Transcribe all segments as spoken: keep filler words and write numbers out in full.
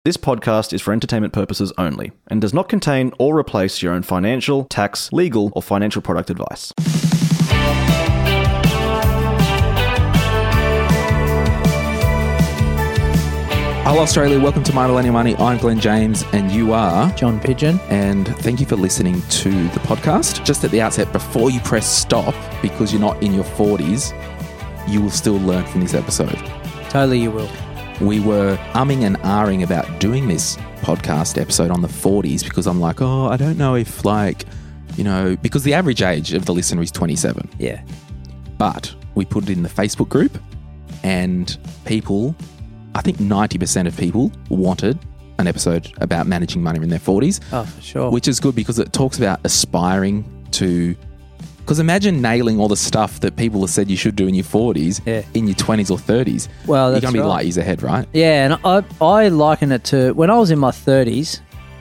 This podcast is for entertainment purposes only and does not contain or replace your own financial, tax, legal, or financial product advice. Hello Australia, welcome to My Millennial Money. I'm Glenn James and you are John Pigeon. And thank you for listening to the podcast. Just at the outset, before you press stop, because you're not in your forties, you will still learn from this episode. Totally you will. We were umming and ahhing about doing this podcast episode on the forties because I'm like, oh, I don't know if like, you know, because the average age of the listener is twenty-seven. Yeah. But we put it in the Facebook group and people, I think ninety percent of people wanted an episode about managing money in their forties. Oh, for sure. Which is good because it talks about aspiring to... Because imagine nailing all the stuff that people have said you should do in your forties yeah. in your twenties or thirties. Well, that's You're going to be right. light years ahead, right? Yeah, and I I liken it to when I was in my thirties,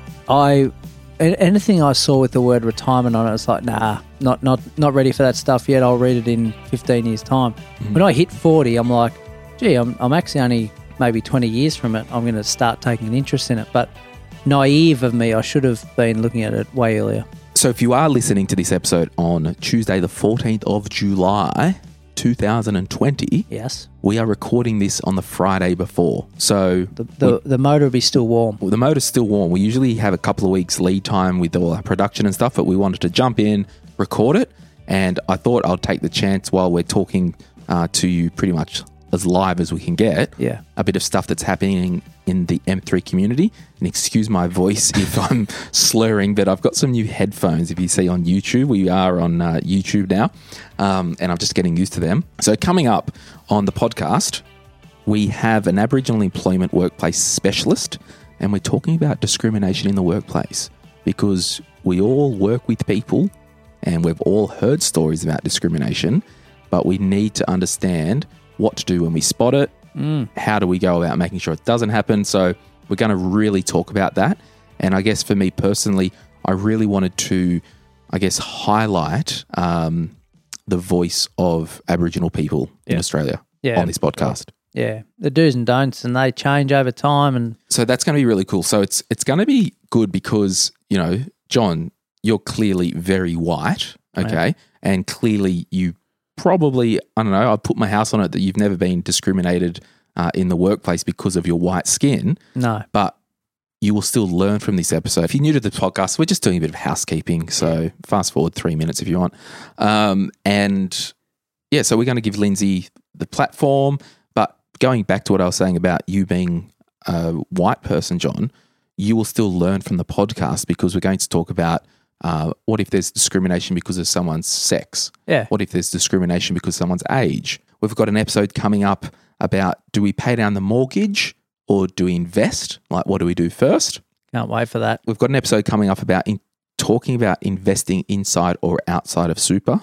I anything I saw with the word retirement on it, it's like, nah, not not not ready for that stuff yet. I'll read it in fifteen years' time. Mm. When I hit forty, I'm like, gee, I'm, I'm actually only maybe twenty years from it. I'm going to start taking an interest in it. But naive of me, I should have been looking at it way earlier. So if you are listening to this episode on Tuesday the fourteenth of July two thousand twenty, yes, we are recording this on the Friday before. So the the, we, the motor will be still warm. Well, the motor's still warm. We usually have a couple of weeks lead time with all our production and stuff, but we wanted to jump in, record it, and I thought I'll take the chance while we're talking uh, to you pretty much as live as we can get. Yeah. A bit of stuff that's happening in the M three community. And excuse my voice if I'm slurring, but I've got some new headphones. If you see on YouTube, we are on uh, YouTube now, um, and I'm just getting used to them. So coming up on the podcast, we have an Aboriginal employment workplace specialist, and we're talking about discrimination in the workplace because we all work with people and we've all heard stories about discrimination, but we need to understand what to do when we spot it. Mm. How do we go about making sure it doesn't happen? So we're going to really talk about that. And I guess for me personally, I really wanted to, I guess, highlight um, the voice of Aboriginal people yeah. in Australia yeah. on this podcast. Yeah, the do's and don'ts, and they change over time. And so that's going to be really cool. So it's it's going to be good because, you know, John, you're clearly very white, okay? Yeah. And clearly you probably, I don't know, I'd put my house on it that you've never been discriminated uh, in the workplace because of your white skin. No. But you will still learn from this episode. If you're new to the podcast, we're just doing a bit of housekeeping. So fast forward three minutes if you want. Um, and yeah, so we're going to give Lindsay the platform. But going back to what I was saying about you being a white person, John, you will still learn from the podcast because we're going to talk about Uh, what if there's discrimination because of someone's sex? Yeah. What if there's discrimination because of someone's age? We've got an episode coming up about do we pay down the mortgage or do we invest? Like, what do we do first? Can't wait for that. We've got an episode coming up about in, talking about investing inside or outside of super.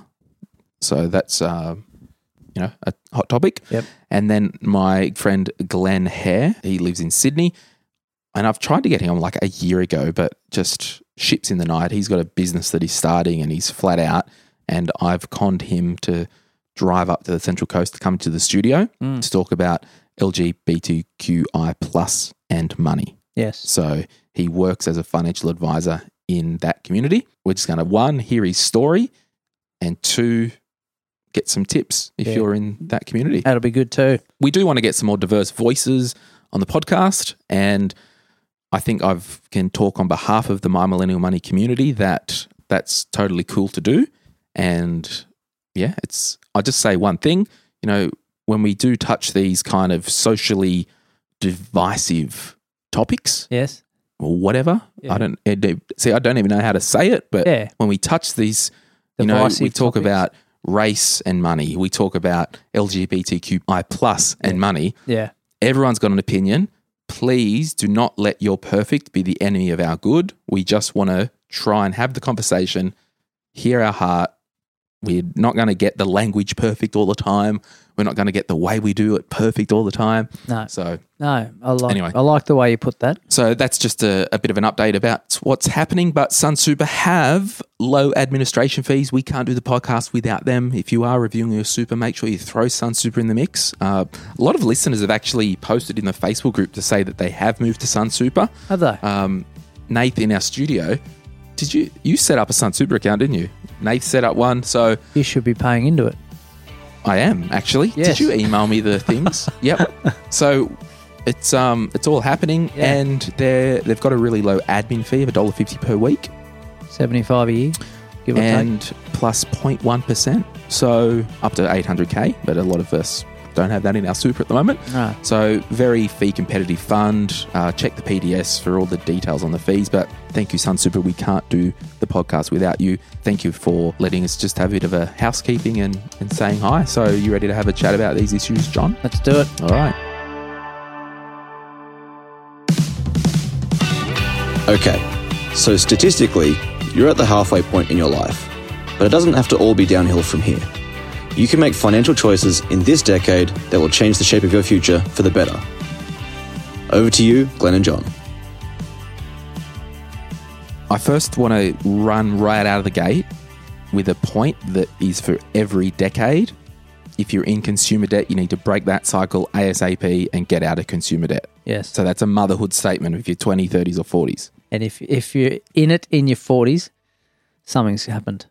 So that's, uh, you know, a hot topic. Yep. And then my friend Glenn Hare, he lives in Sydney. And I've tried to get him like a year ago, but just ships in the night. He's got a business that he's starting and he's flat out. And I've conned him to drive up to the Central Coast to come to the studio mm. to talk about L G B T Q I plus and money. Yes. So he works as a financial advisor in that community. We're just going to, one, hear his story, and two, get some tips if yeah. you're in that community. That'll be good too. We do want to get some more diverse voices on the podcast, and I think I can talk on behalf of the My Millennial Money community that that's totally cool to do. And yeah, it's, I'll just say one thing, you know, when we do touch these kind of socially divisive topics, yes, or whatever, yeah. I don't see, I don't even know how to say it, but yeah. when we touch these, you divisive know, we talk topics. About race and money, we talk about L G B T Q I plus and yeah. money. Yeah. Everyone's got an opinion. Please do not let your perfect be the enemy of our good. We just want to try and have the conversation, hear our heart, We're not going to get the language perfect all the time. We're not going to get the way we do it perfect all the time. No. So No, I like Anyway. I like the way you put that. So that's just a, a bit of an update about what's happening. But Sunsuper have low administration fees. We can't do the podcast without them. If you are reviewing your super, make sure you throw Sunsuper in the mix. Uh, a lot of listeners have actually posted in the Facebook group to say that they have moved to Sunsuper. Have they? Um, Nath in our studio, did you you set up a Sunsuper account, didn't you? Nath set up one, so You should be paying into it. I am actually. Yes. Did you email me the things? Yep. So it's um it's all happening, Yeah. and they're they've got a really low admin fee of one dollar fifty per week, seventy-five a year, give or and plus zero point one percent, so up to eight hundred k. But a lot of us don't have that in our super at the moment. No. So very fee competitive fund. Uh, check the P D S for all the details on the fees. But thank you, Sunsuper. We can't do the podcast without you. Thank you for letting us just have a bit of a housekeeping and, and saying hi. So you ready to have a chat about these issues, John? take. Let's do it. All right. Okay, so statistically, you're at the halfway point in your life, but it doesn't have to all be downhill from here. You can make financial choices in this decade that will change the shape of your future for the better. Over to you, Glenn and John. I first want to run right out of the gate with a point that is for every decade. If you're in consumer debt, you need to break that cycle ASAP and get out of consumer debt. Yes. So that's a motherhood statement if you're twenties, thirties or forties. And if if you're in it in your forties, something's happened.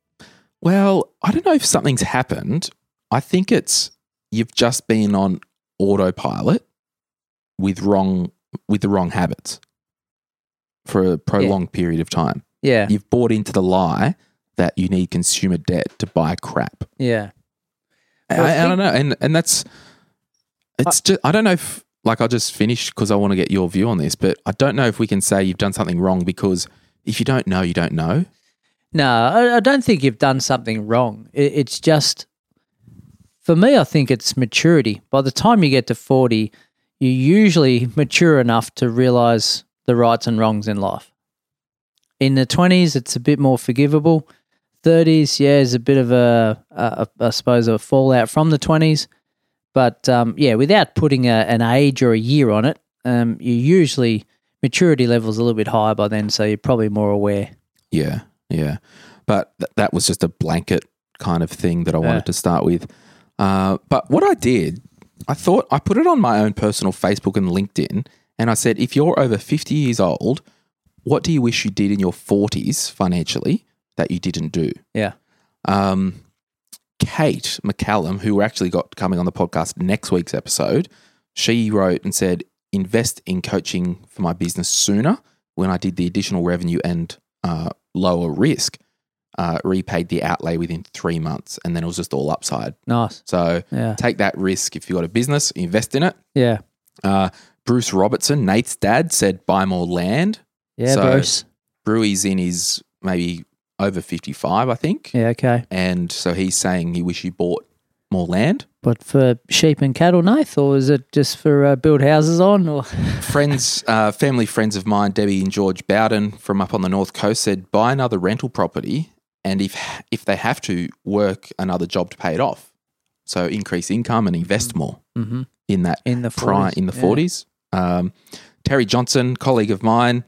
Well, I don't know if something's happened. I think it's you've just been on autopilot with wrong with the wrong habits for a prolonged period of time. Yeah. You've bought into the lie that you need consumer debt to buy crap. Yeah. I, Well, I I don't think- know, and and that's it's just I don't know if like I'll just finish because I want to get your view on this, but I don't know if we can say you've done something wrong because if you don't know, you don't know. No, I, I don't think you've done something wrong. It, it's just, for me, I think it's maturity. By the time you get to forty, you're usually mature enough to realise the rights and wrongs in life. In the twenties, it's a bit more forgivable. thirties, yeah, is a bit of a, a, a I suppose, a fallout from the twenties. But, um, yeah, without putting a, an age or a year on it, um, you usually, maturity level's a little bit higher by then, so you're probably more aware. Yeah, yeah. But th- that was just a blanket kind of thing that I wanted Yeah. to start with. Uh, but what I did, I thought I put it on my own personal Facebook and LinkedIn, and I said, if you're over fifty years old, what do you wish you did in your forties financially that you didn't do? Yeah. Um, Kate McCallum, who we actually got coming on the podcast next week's episode, she wrote and said, invest in coaching for my business sooner when I did the additional revenue and uh, lower risk, uh, repaid the outlay within three months and then it was just all upside. Nice. So Yeah. take that risk if you've got a business, invest in it. Yeah. Uh, Bruce Robertson, Nate's dad, said buy more land. Yeah, So- Bruce. Brewy's in his maybe over fifty-five, I think. Yeah, okay. And so he's saying he wish he bought more land. But for sheep and cattle, Nath, or is it just for uh, build houses on? Or Friends, uh, family friends of mine, Debbie and George Bowden from up on the North Coast said buy another rental property and if if they have to, work another job to pay it off. So increase income and invest more Mhm. in that in the pri- forties? in the Yeah. forties. Um, Terry Johnson, colleague of mine,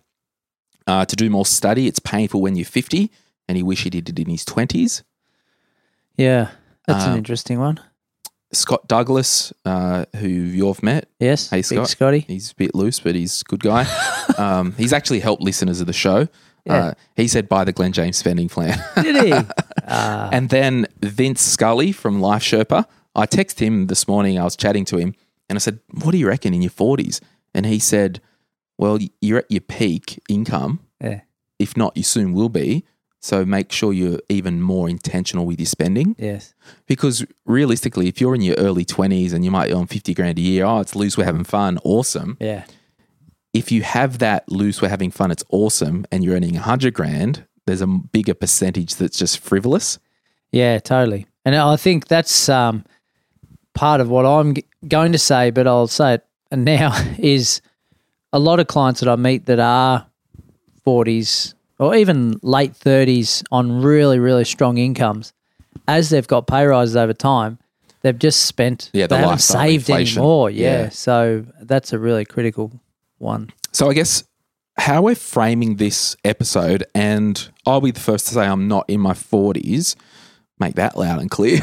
uh, to do more study. It's painful when you're fifty and he wish he did it in his twenties. Yeah, that's Um, an interesting one. Scott Douglas, uh, who you've met, Yes, hey, Big Scott. Scotty. he's a bit loose, but he's a good guy. um, he's actually helped listeners of the show. Yeah. Uh, he said buy the Glenn James spending plan. Did he? Ah, And then Vince Scully from Life Sherpa, I texted him this morning. I was chatting to him and I said, what do you reckon in your forties? And he said, well, you're at your peak income. yeah, If not, you soon will be. So make sure you're even more intentional with your spending. yes, Because realistically, if you're in your early twenties and you might earn fifty grand a year, oh, it's loose, we're having fun, awesome. yeah, If you have that loose, we're having fun, it's awesome, and you're earning one hundred grand, there's a bigger percentage that's just frivolous. yeah, totally. And I think that's um, part of what I'm g- going to say, but I'll say it now, is a lot of clients that I meet that are forties or even late thirties on really, really strong incomes, as they've got pay rises over time, they've just spent, Yeah, the they haven't lifestyle saved inflation. anymore. Yeah. Yeah. So that's a really critical one. So I guess how we're framing this episode, and I'll be the first to say I'm not in my forties, make that loud and clear.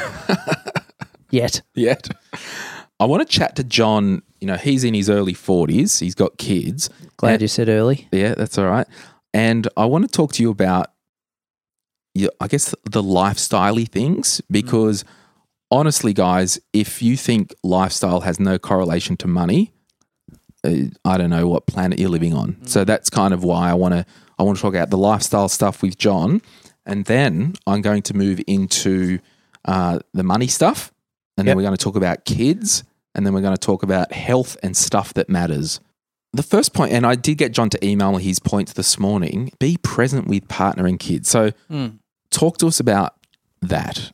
Yet. Yet. I want to chat to John. You know, he's in his early forties. He's got kids. Glad And- you said early. Yeah, that's all right. And I want to talk to you about, yeah, I guess, the lifestyle-y things, because honestly, guys, if you think lifestyle has no correlation to money, uh, I don't know what planet you're living on. So that's kind of why I want to I want to talk about the lifestyle stuff with John, and then I'm going to move into uh, the money stuff, and then Yep. we're going to talk about kids, and then we're going to talk about health and stuff that matters. The first point, and I did get John to email his points this morning, be present with partner and kids. So talk to us about that.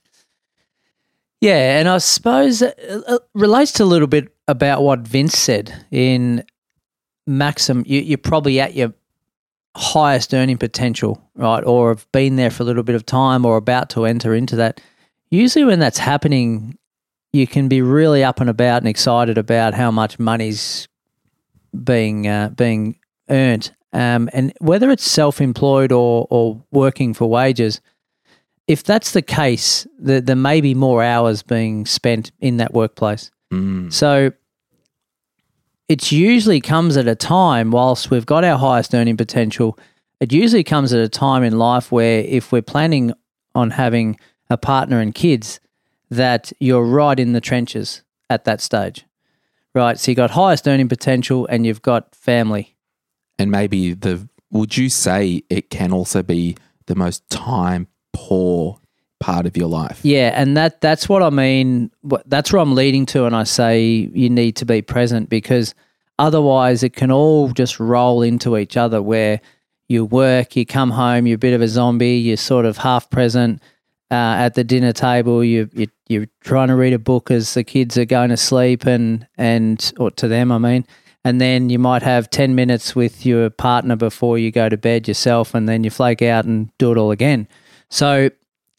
Yeah, and I suppose it it relates to a little bit about what Vince said in Maxim. You, you're probably at your highest earning potential, right, or have been there for a little bit of time or about to enter into that. Usually when that's happening, you can be really up and about and excited about how much money's being uh, being earned. Um, and whether it's self-employed or, or working for wages, if that's the case, there, there may be more hours being spent in that workplace. Mm. So it usually comes at a time, whilst we've got our highest earning potential, it usually comes at a time in life where if we're planning on having a partner and kids, that you're right in the trenches at that stage, right? So you've got highest earning potential and you've got family. And maybe the, would you say it can also be the most time poor part of your life? Yeah, and that that's what I mean. What- That's where I'm leading to, and I say you need to be present, because otherwise it can all just roll into each other, where you work, you come home, you're a bit of a zombie, you're sort of half present uh, at the dinner table, you, you, you're trying to read a book as the kids are going to sleep, and, and or to them, I mean, and then you might have ten minutes with your partner before you go to bed yourself, and then you flake out and do it all again. So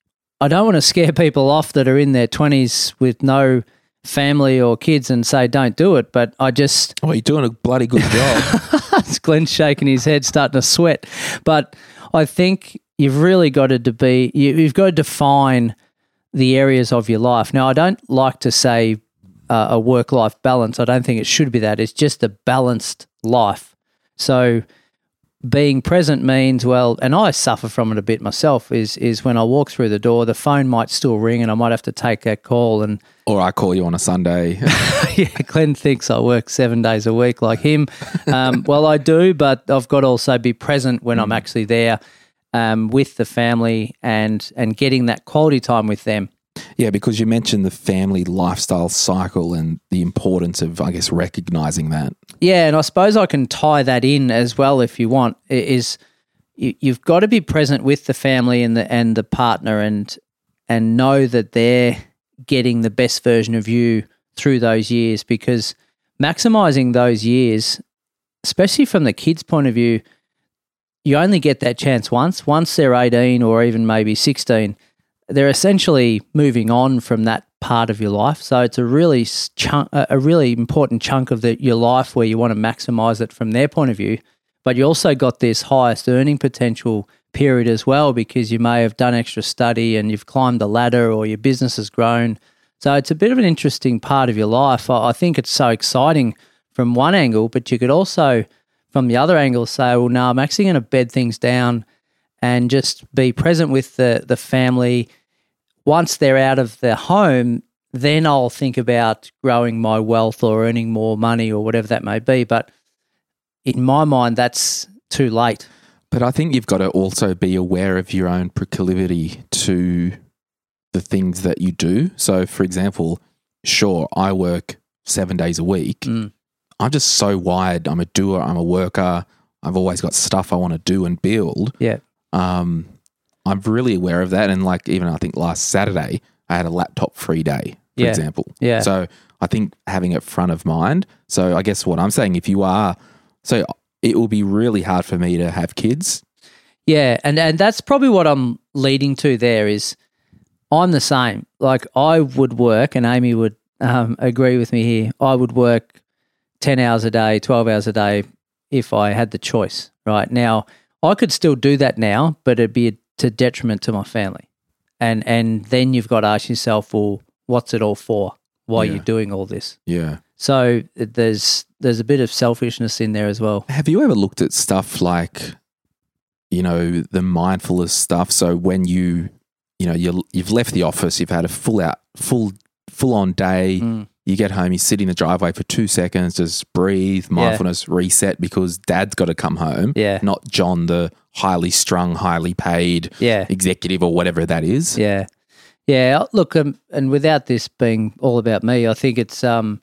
I don't want to scare people off that are in their twenties with no family or kids and say don't do it, but I just Oh, you're doing a bloody good job. Glenn's shaking his head, starting to sweat. But I think you've really got to be you, you've got to define the areas of your life. Now, I don't like to say uh, a work-life balance. I don't think it should be that. It's just a balanced life. So being present means, well, and I suffer from it a bit myself, is is when I walk through the door, the phone might still ring and I might have to take that call. And Or I call you on a Sunday. yeah, Glenn thinks I work seven days a week like him. Um, well, I do, but I've got to also be present when I'm actually there um, with the family and and getting that quality time with them. Yeah, because you mentioned the family lifestyle cycle and the importance of, I guess, recognizing that. Yeah, and I suppose I can tie that in as well if you want, i- is you, you've got to be present with the family and the and the partner and and know that they're getting the best version of you through those years, because maximizing those years, especially from the kids' point of view, you only get that chance once. Once they're eighteen or even maybe sixteen, they're essentially moving on from that part of your life. So it's a really s- chunk, a a really important chunk of the, your life where you want to maximize it from their point of view. But you also got this highest earning potential period as well, because you may have done extra study and you've climbed the ladder or your business has grown. So it's a bit of an interesting part of your life. I, I think it's so exciting from one angle, but you could also, from the other angle, say, well, no, I'm actually going to bed things down and just be present with the the family. Once they're out of their home, then I'll think about growing my wealth or earning more money or whatever that may be. But in my mind, that's too late. But I think you've got to also be aware of your own proclivity to the things that you do. So, for example, sure, I work seven days a week. Mm. I'm just so wired. I'm a doer. I'm a worker. I've always got stuff I want to do and build. Yeah. Um, I'm really aware of that. And like even I think last Saturday, I had a laptop free day, for Yeah. example. Yeah. So I think having it front of mind. So I guess what I'm saying, if you are, so it will be really hard for me to have kids. Yeah, and, and that's probably what I'm leading to there is I'm the same. Like I would work, and Amy would um, agree with me here. I would work ten hours a day, twelve hours a day if I had the choice. Right now, I could still do that now, but it'd be to detriment to my family. And and then you've got to ask yourself, well, what's it all for? Why Yeah. are you doing all this? Yeah. So there's there's a bit of selfishness in there as well. Have you ever looked at stuff like, you know, the mindfulness stuff? So when you, you know, you you've left the office, you've had a full out, full full on day. Mm. You get home, you sit in the driveway for two seconds, just breathe, mindfulness, reset, because dad's got to come home. Yeah. Not John, the highly strung, highly paid Yeah. executive or whatever that is. Yeah. Yeah. Look, um, and without this being all about me, I think it's um,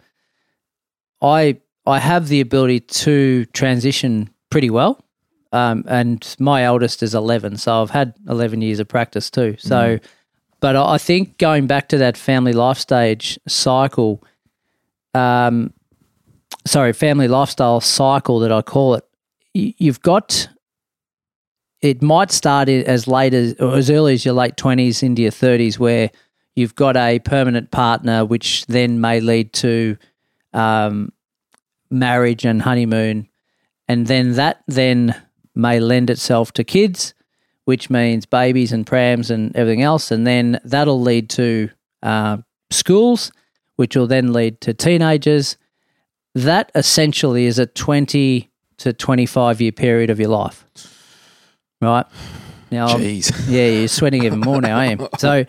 I I have the ability to transition pretty well. Um, and my eldest is eleven, so I've had eleven years of practice too. So, but I I think going back to that family life stage cycle, um, sorry, family lifestyle cycle that I call it, y- you've got. It might start i- as late as or as early as your late twenties into your thirties, where you've got a permanent partner, which then may lead to um, marriage and honeymoon, and then that then may lend itself to kids, which means babies and prams and everything else, and then that'll lead to uh, schools, which will then lead to teenagers. That essentially is a twenty to twenty-five year period of your life. Right now, I'm- Jeez. yeah, you're sweating even more now. I am. So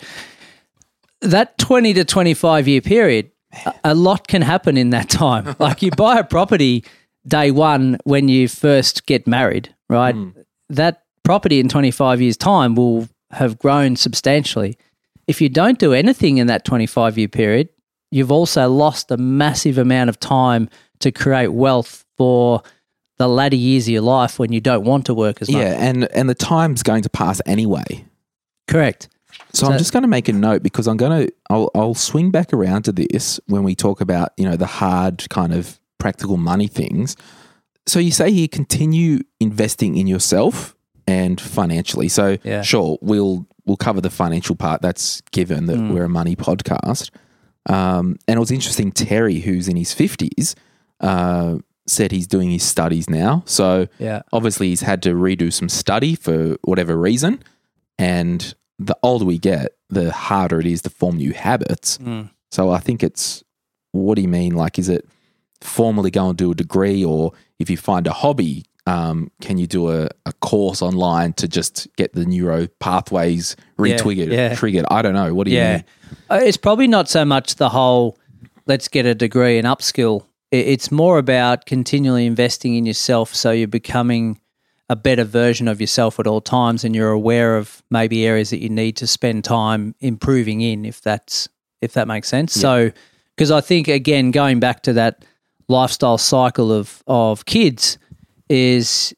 that twenty to twenty-five year period, a, a lot can happen in that time. Like you buy a property day one when you first get married, right? That property in twenty-five years' time will have grown substantially. If you don't do anything in that twenty-five year period, you've also lost a massive amount of time to create wealth for the latter years of your life when you don't want to work as much. Yeah, and, and the time's going to pass anyway. Correct. So, So- I'm just going to make a note because I'm going to I'll I'll swing back around to this when we talk about, you know, the hard kind of practical money things. So you say here continue investing in yourself and financially. So Yeah. sure, we'll we'll cover the financial part. That's given that we're a money podcast. Um, and it was interesting. Terry, who's in his fifties, uh, said he's doing his studies now. So Yeah. obviously he's had to redo some study for whatever reason. And the older we get, the harder it is to form new habits. Mm. So I think it's, what do you mean? Like, is it formally go and do a degree, or if you find a hobby, um, can you do a, a course online to just get the neuro pathways retwiggered, yeah. triggered? I don't know. What do you Yeah. mean? Uh, It's probably not so much the whole let's get a degree and upskill. I- It's more about continually investing in yourself so you're becoming a better version of yourself at all times, and you're aware of maybe areas that you need to spend time improving in, if that's if that makes sense. So, because I think, again, going back to that lifestyle cycle of of kids is,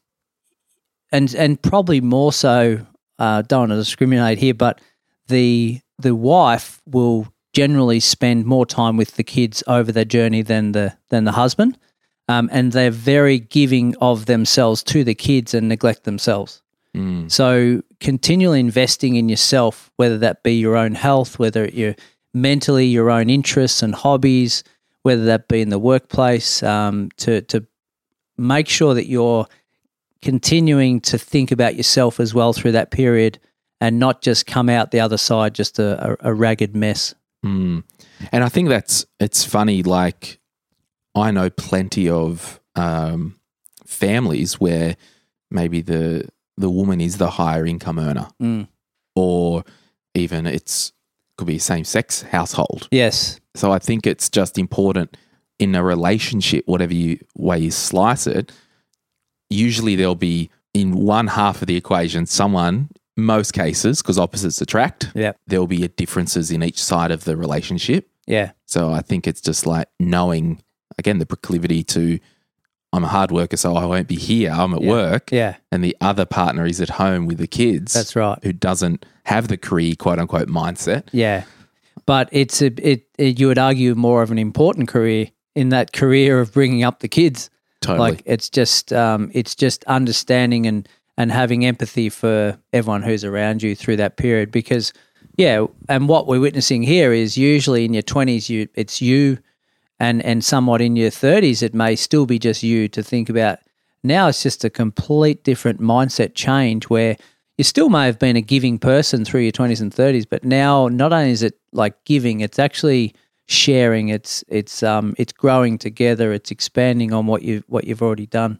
and and probably more so, uh, don't want to discriminate here, but the the wife will generally spend more time with the kids over their journey than the than the husband, um, and they're very giving of themselves to the kids and neglect themselves. Mm. So continually investing in yourself, whether that be your own health, whether you're mentally your own interests and hobbies, whether that be in the workplace, um, to to make sure that you're continuing to think about yourself as well through that period, and not just come out the other side just a, a, a ragged mess. Mm. And I think that's, it's funny, like I know plenty of um, families where maybe the the woman is the higher income earner, Mm. or even it's could be a same sex household. Yes. So I think it's just important in a relationship, whatever you way you slice it, usually there'll be in one half of the equation someone, most cases, because opposites attract, Yeah. there'll be differences in each side of the relationship. Yeah. So I think it's just like knowing, again, the proclivity to, I'm a hard worker, so I won't be here, I'm at Yeah. work. Yeah. And the other partner is at home with the kids. That's right. Who doesn't have the career, quote unquote, mindset. Yeah. But it's a it, it you would argue more of an important career in that career of bringing up the kids. Totally. Like it's just um, it's just understanding and and having empathy for everyone who's around you through that period, because Yeah, and what we're witnessing here is usually in your twenties, you it's you, and and somewhat in your thirties, it may still be just you to think about. Now it's just a complete different mindset change where you still may have been a giving person through your twenties and thirties, but now not only is it like giving, it's actually sharing. It's it's um it's growing together. It's expanding on what you what you've already done.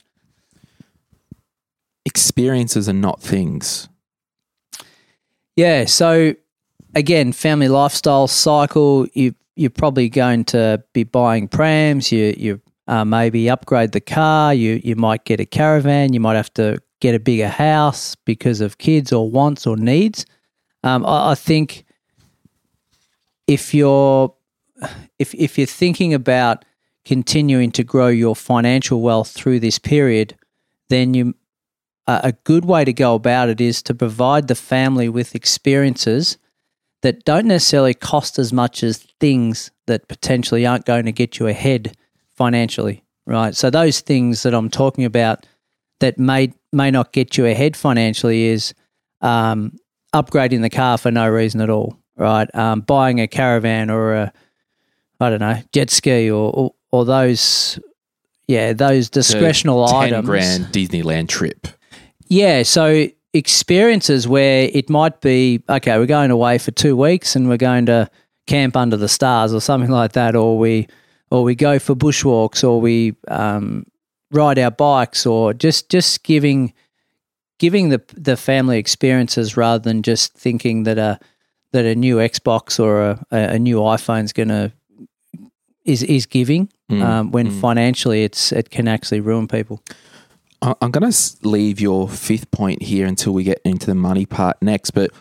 Experiences are not things. Yeah. So again, family lifestyle cycle. You you're probably going to be buying prams. You you uh, maybe upgrade the car. You you might get a caravan. You might have to get a bigger house because of kids or wants or needs. Um, I, I think if you're if if you're thinking about continuing to grow your financial wealth through this period, then you uh, a good way to go about it is to provide the family with experiences that don't necessarily cost as much as things that potentially aren't going to get you ahead financially, right? So those things that I'm talking about that may may not get you ahead financially is um, upgrading the car for no reason at all, right? Um, buying a caravan or a, I don't know, jet ski or or, or those, yeah, those discretional ten items. ten grand Disneyland trip. Yeah, so experiences where it might be, okay, we're going away for two weeks and we're going to camp under the stars or something like that, or we or we go for bushwalks, or we um, ride our bikes, or just just giving giving the the family experiences rather than just thinking that a that a new Xbox or a, a new iPhone is gonna is is giving mm, um, when mm. financially it's it can actually ruin people. I'm going to leave your fifth point here until we get into the money part next, but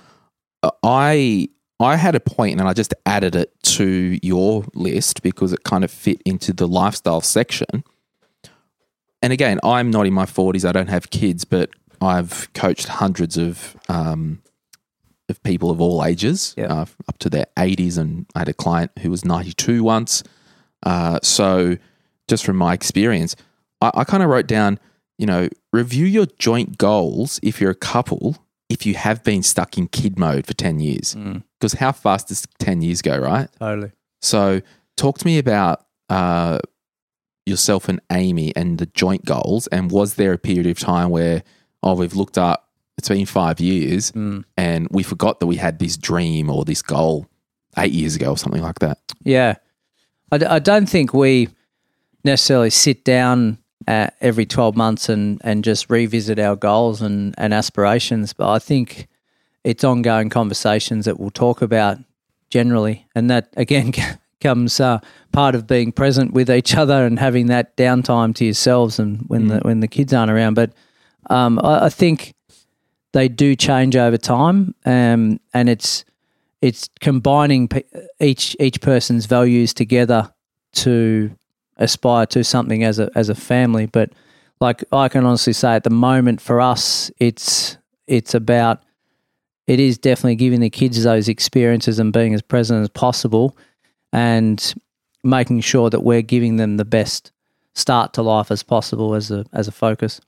I I had a point and I just added it to your list because it kind of fit into the lifestyle section. And again, I'm not in my forties, I don't have kids, but I've coached hundreds of um, of people of all ages, yep. uh, up to their eighties, and I had a client who was ninety-two once. Uh, so just from my experience, I, I kind of wrote down, you know, review your joint goals if you're a couple, if you have been stuck in kid mode for ten years. Because mm. how fast does ten years go, right? Totally. So talk to me about uh, yourself and Amy and the joint goals, and was there a period of time where, oh, we've looked up, it's been five years mm. and we forgot that we had this dream or this goal eight years ago or something like that? Yeah. I, d- I don't think we necessarily sit down Uh, every twelve months and, and just revisit our goals and, and aspirations. But I think it's ongoing conversations that we'll talk about generally. And that, again, comes uh, part of being present with each other and having that downtime to yourselves and when, mm. the, when the kids aren't around. But um, I, I think they do change over time, um, and it's it's combining pe- each each person's values together to aspire to something as a as a family. But like I can honestly say at the moment for us, it's it's about it is definitely giving the kids those experiences and being as present as possible and making sure that we're giving them the best start to life as possible as a as a focus.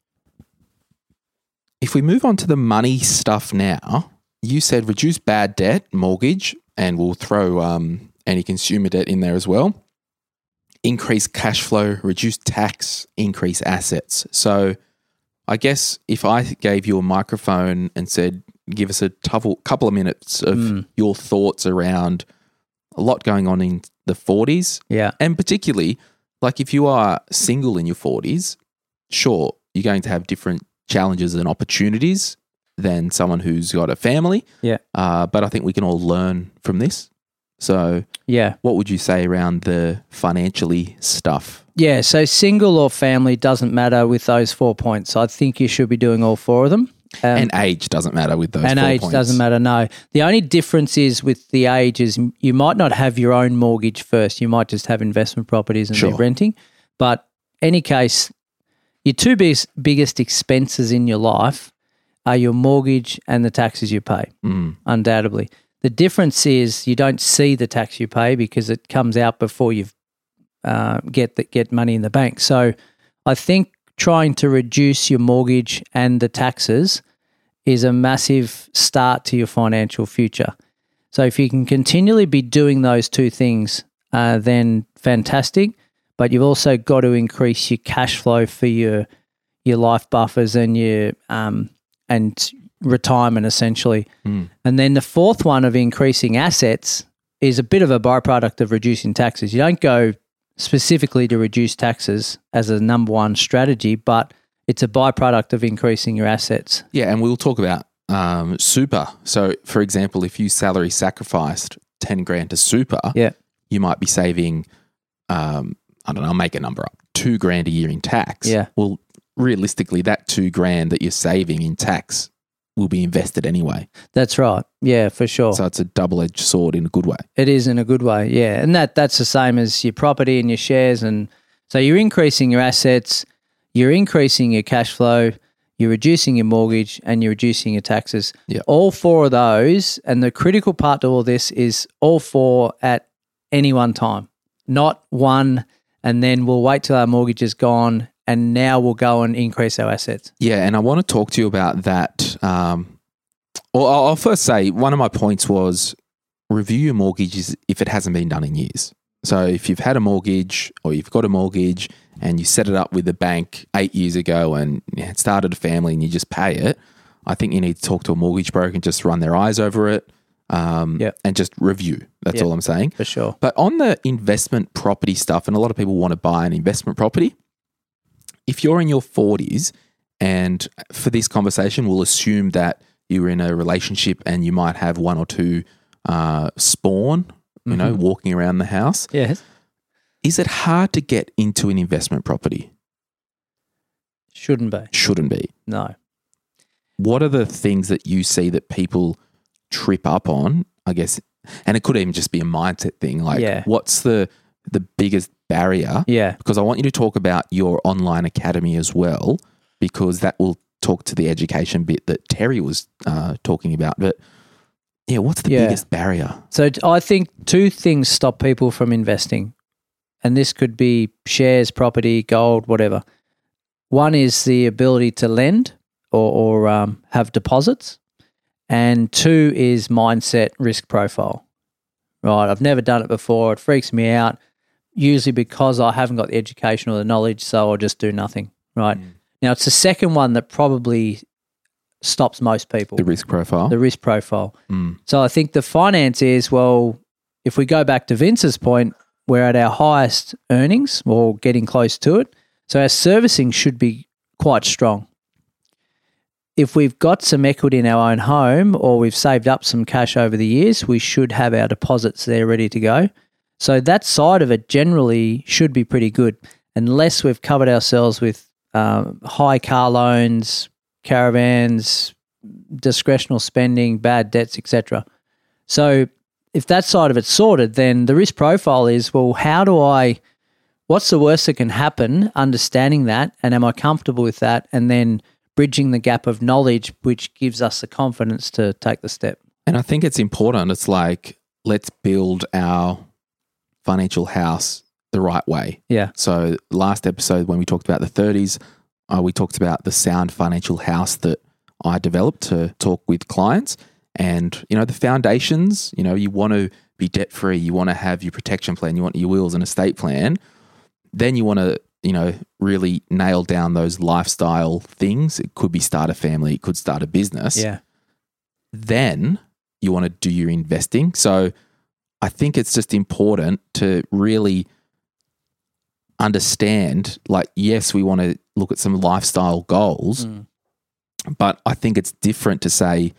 If we move on to the money stuff now, you said reduce bad debt, mortgage, and we'll throw um, any consumer debt in there as well. Increase cash flow, reduce tax, increase assets. So I guess if I gave you a microphone and said, give us a couple of minutes of mm. your thoughts around a lot going on in the forties. Yeah. And particularly, like if you are single in your forties, sure, you're going to have different challenges and opportunities than someone who's got a family. Yeah. Uh, but I think we can all learn from this. So, yeah, what would you say around the financially stuff? Yeah, so single or family doesn't matter with those four points. I think you should be doing all four of them. Um, and age doesn't matter with those and four age points. doesn't matter, no. The only difference is with the age is you might not have your own mortgage first. You might just have investment properties and sure. be renting. But any case, your two biggest, biggest expenses in your life are your mortgage and the taxes you pay, mm. undoubtedly. The difference is you don't see the tax you pay because it comes out before you uh, get the, get money in the bank. So I think trying to reduce your mortgage and the taxes is a massive start to your financial future. So if you can continually be doing those two things, uh, then fantastic. But you've also got to increase your cash flow for your your life buffers and your um, and retirement essentially. Mm. And then the fourth one of increasing assets is a bit of a byproduct of reducing taxes. You don't go specifically to reduce taxes as a number one strategy, but it's a byproduct of increasing your assets. Yeah, and we'll talk about um, super. So, for example, if you salary sacrificed ten grand to super, Yeah. you might be saving, um, I don't know, I'll make a number up, two grand a year in tax. Yeah. Well, realistically, that two grand that you're saving in tax will be invested anyway. That's right. Yeah, for sure. So it's a double-edged sword in a good way. It is in a good way, yeah. And that that's the same as your property and your shares. And so you're increasing your assets, you're increasing your cash flow, you're reducing your mortgage, and you're reducing your taxes. Yeah. All four of those, and the critical part to all this is all four at any one time, not one, and then we'll wait till our mortgage is gone and now we'll go and increase our assets. Yeah, and I want to talk to you about that. Um, well, I'll I'll first say one of my points was review your mortgages if it hasn't been done in years. So if you've had a mortgage or you've got a mortgage and you set it up with the bank eight years ago and you had started a family and you just pay it, I think you need to talk to a mortgage broker and just run their eyes over it um, Yep. and just review. That's Yep. all I'm saying. For sure. But on the investment property stuff, and a lot of people want to buy an investment property, if you're in your forties, and for this conversation, we'll assume that you're in a relationship and you might have one or two uh, spawn, you know, walking around the house. Yes. Is it hard to get into an investment property? Shouldn't be. Shouldn't be. No. What are the things that you see that people trip up on, I guess? And it could even just be a mindset thing. Like, Yeah. what's the the biggest barrier? Yeah. Because I want you to talk about your online academy as well, because that will talk to the education bit that Terry was uh, talking about. But yeah, what's the Yeah. biggest barrier? So t- I think two things stop people from investing, and this could be shares, property, gold, whatever. One is the ability to lend or, or um, have deposits, and two is mindset, risk profile. Right, I've never done it before. It freaks me out, usually because I haven't got the education or the knowledge, so I'll just do nothing. Right. Now, it's the second one that probably stops most people. The risk profile. The risk profile. Mm. So I think the finance is, well, if we go back to Vince's point, we're at our highest earnings or getting close to it. So our servicing should be quite strong. If we've got some equity in our own home or we've saved up some cash over the years, we should have our deposits there ready to go. So that side of it generally should be pretty good, unless we've covered ourselves with um, high car loans, caravans, discretional spending, bad debts, et cetera. So if that side of it's sorted, then the risk profile is, well, how do I, what's the worst that can happen, understanding that, and am I comfortable with that, and then bridging the gap of knowledge, which gives us the confidence to take the step. And I think it's important. It's like, let's build our financial house the right way. Yeah. So last episode when we talked about the thirties, uh, we talked about the sound financial house that I developed to talk with clients. And, you know, the foundations, you know, you want to be debt-free, you want to have your protection plan, you want your wills and estate plan. Then you want to, you know, really nail down those lifestyle things. It could be start a family, it could start a business. Yeah. Then you want to do your investing. So I think it's just important to really understand, like, yes, we want to look at some lifestyle goals, Mm. but I think it's different to say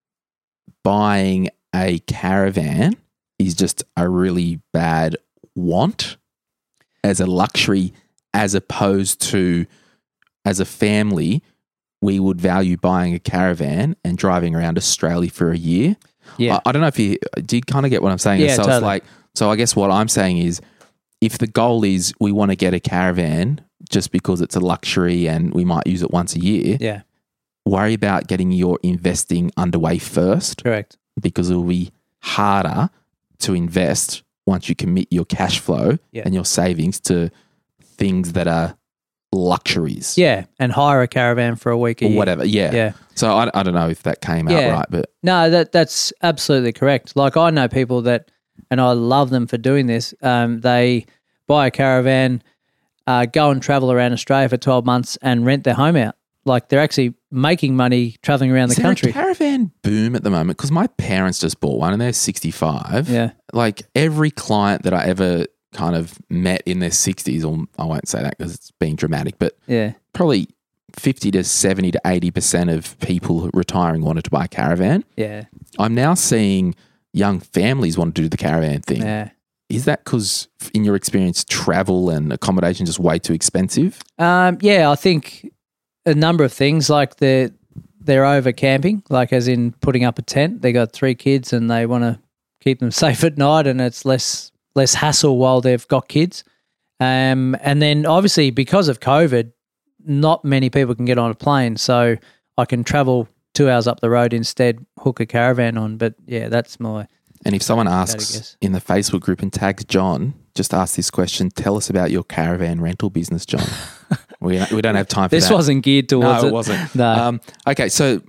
buying a caravan is just a really bad want as a luxury, as opposed to as a family, we would value buying a caravan and driving around Australia for a year. Yeah. I, I don't know if you do you kind of get what I'm saying? Yeah, so totally. it's like, so I guess what I'm saying is, if the goal is we want to get a caravan just because it's a luxury and we might use it once a year, Yeah. worry about getting your investing underway first, Correct. because it will be harder to invest once you commit your cash flow Yeah. and your savings to things that are luxuries. Yeah, and hire a caravan for a week a Or year. whatever. Yeah. Yeah. So I, I don't know if that came out Yeah. right, but No, that that's absolutely correct. Like I know people that, and I love them for doing this. Um, they buy a caravan, uh, go and travel around Australia for twelve months and rent their home out. Like they're actually making money traveling around is the there country. a caravan boom at the moment? Because my parents just bought one and they're sixty-five. Yeah. Like every client that I ever kind of met in their sixties, or I won't say that because it's being dramatic, but Yeah. probably fifty to seventy to eighty percent of people retiring wanted to buy a caravan. Yeah. I'm now seeing young families want to do the caravan thing. Yeah. Is that because, in your experience, travel and accommodation is just way too expensive? Um, yeah, I think a number of things like they're, they're over camping, like as in putting up a tent. They got three kids and they want to keep them safe at night and it's less less hassle while they've got kids. Um, and then obviously because of COVID, not many people can get on a plane. So I can travel two hours up the road instead, hook a caravan on. But yeah, that's my... And if someone guess. asks in the Facebook group and tags John, just ask this question, tell us about your caravan rental business, John. we, we don't have time for This that. wasn't geared towards no, it. it wasn't. No. Um, okay, so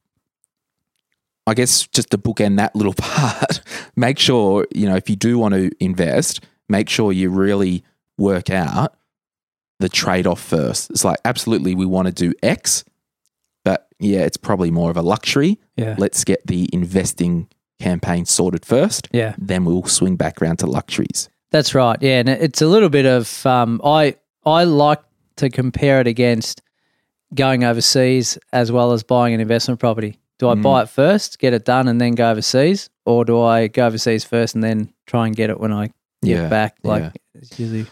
I guess just to bookend that little part, make sure, you know, if you do want to invest, make sure you really work out the trade-off first. It's like, absolutely, we want to do X, but yeah, it's probably more of a luxury. Yeah. Let's get the investing campaign sorted first. Yeah. Then we'll swing back around to luxuries. That's right. Yeah, and it's a little bit of um, I I like to compare it against going overseas as well as buying an investment property. Do I Mm. buy it first, get it done, and then go overseas, or do I go overseas first and then try and get it when I get Yeah, back? Like yeah. it's usually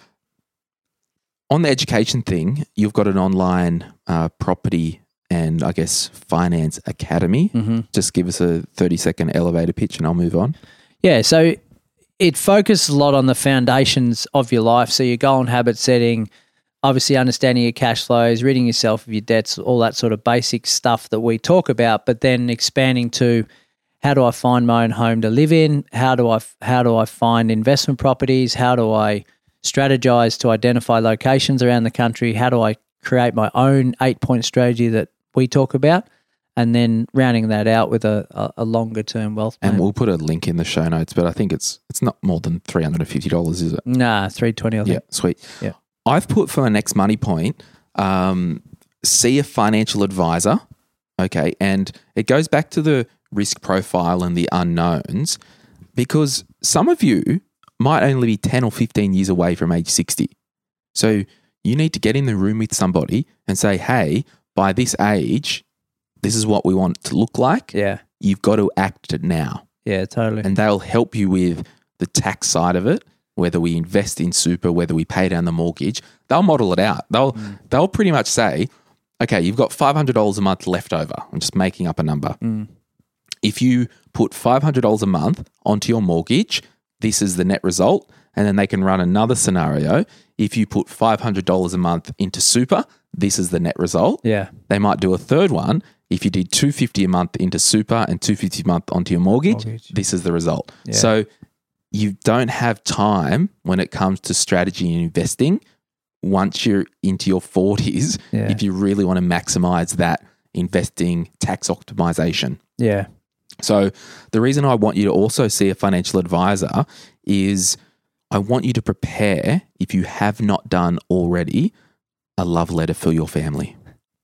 On the education thing, you've got an online uh, property and I guess finance academy. Mhm. Just give us a thirty second elevator pitch and I'll move on. Yeah, so it focuses a lot on the foundations of your life. So your goal and habit setting, obviously understanding your cash flows, ridding yourself of your debts, all that sort of basic stuff that we talk about, but then expanding to how do I find my own home to live in? How do I how do I find investment properties? How do I strategize to identify locations around the country? How do I create my own eight-point strategy that we talk about? And then rounding that out with a, a, a longer-term wealth plan. And we'll put a link in the show notes, but I think it's it's not more than three hundred fifty dollars, is it? Nah, three twenty. I think. Yeah, sweet. Yeah. I've put for my next money point, um, see a financial advisor. Okay. And it goes back to the risk profile and the unknowns because some of you might only be ten or fifteen years away from age sixty. So you need to get in the room with somebody and say, hey, by this age, this is what we want it to look like. Yeah. You've got to act it now. Yeah, totally. And they'll help you with the tax side of it, whether we invest in super, whether we pay down the mortgage. They'll model it out. They'll Mm. they'll pretty much say, okay, you've got five hundred dollars a month left over. I'm just making up a number. Mm. If you put five hundred dollars a month onto your mortgage, this is the net result. And then they can run another scenario. If you put five hundred dollars a month into super, this is the net result. Yeah. They might do a third one. If you did two hundred fifty dollars a month into super and two hundred fifty dollars a month onto your mortgage, Mortgage. this is the result. Yeah. So you don't have time when it comes to strategy and investing once you're into your forties Yeah. if you really want to maximize that investing tax optimization. Yeah. So the reason I want you to also see a financial advisor is I want you to prepare, if you have not done already, a love letter for your family.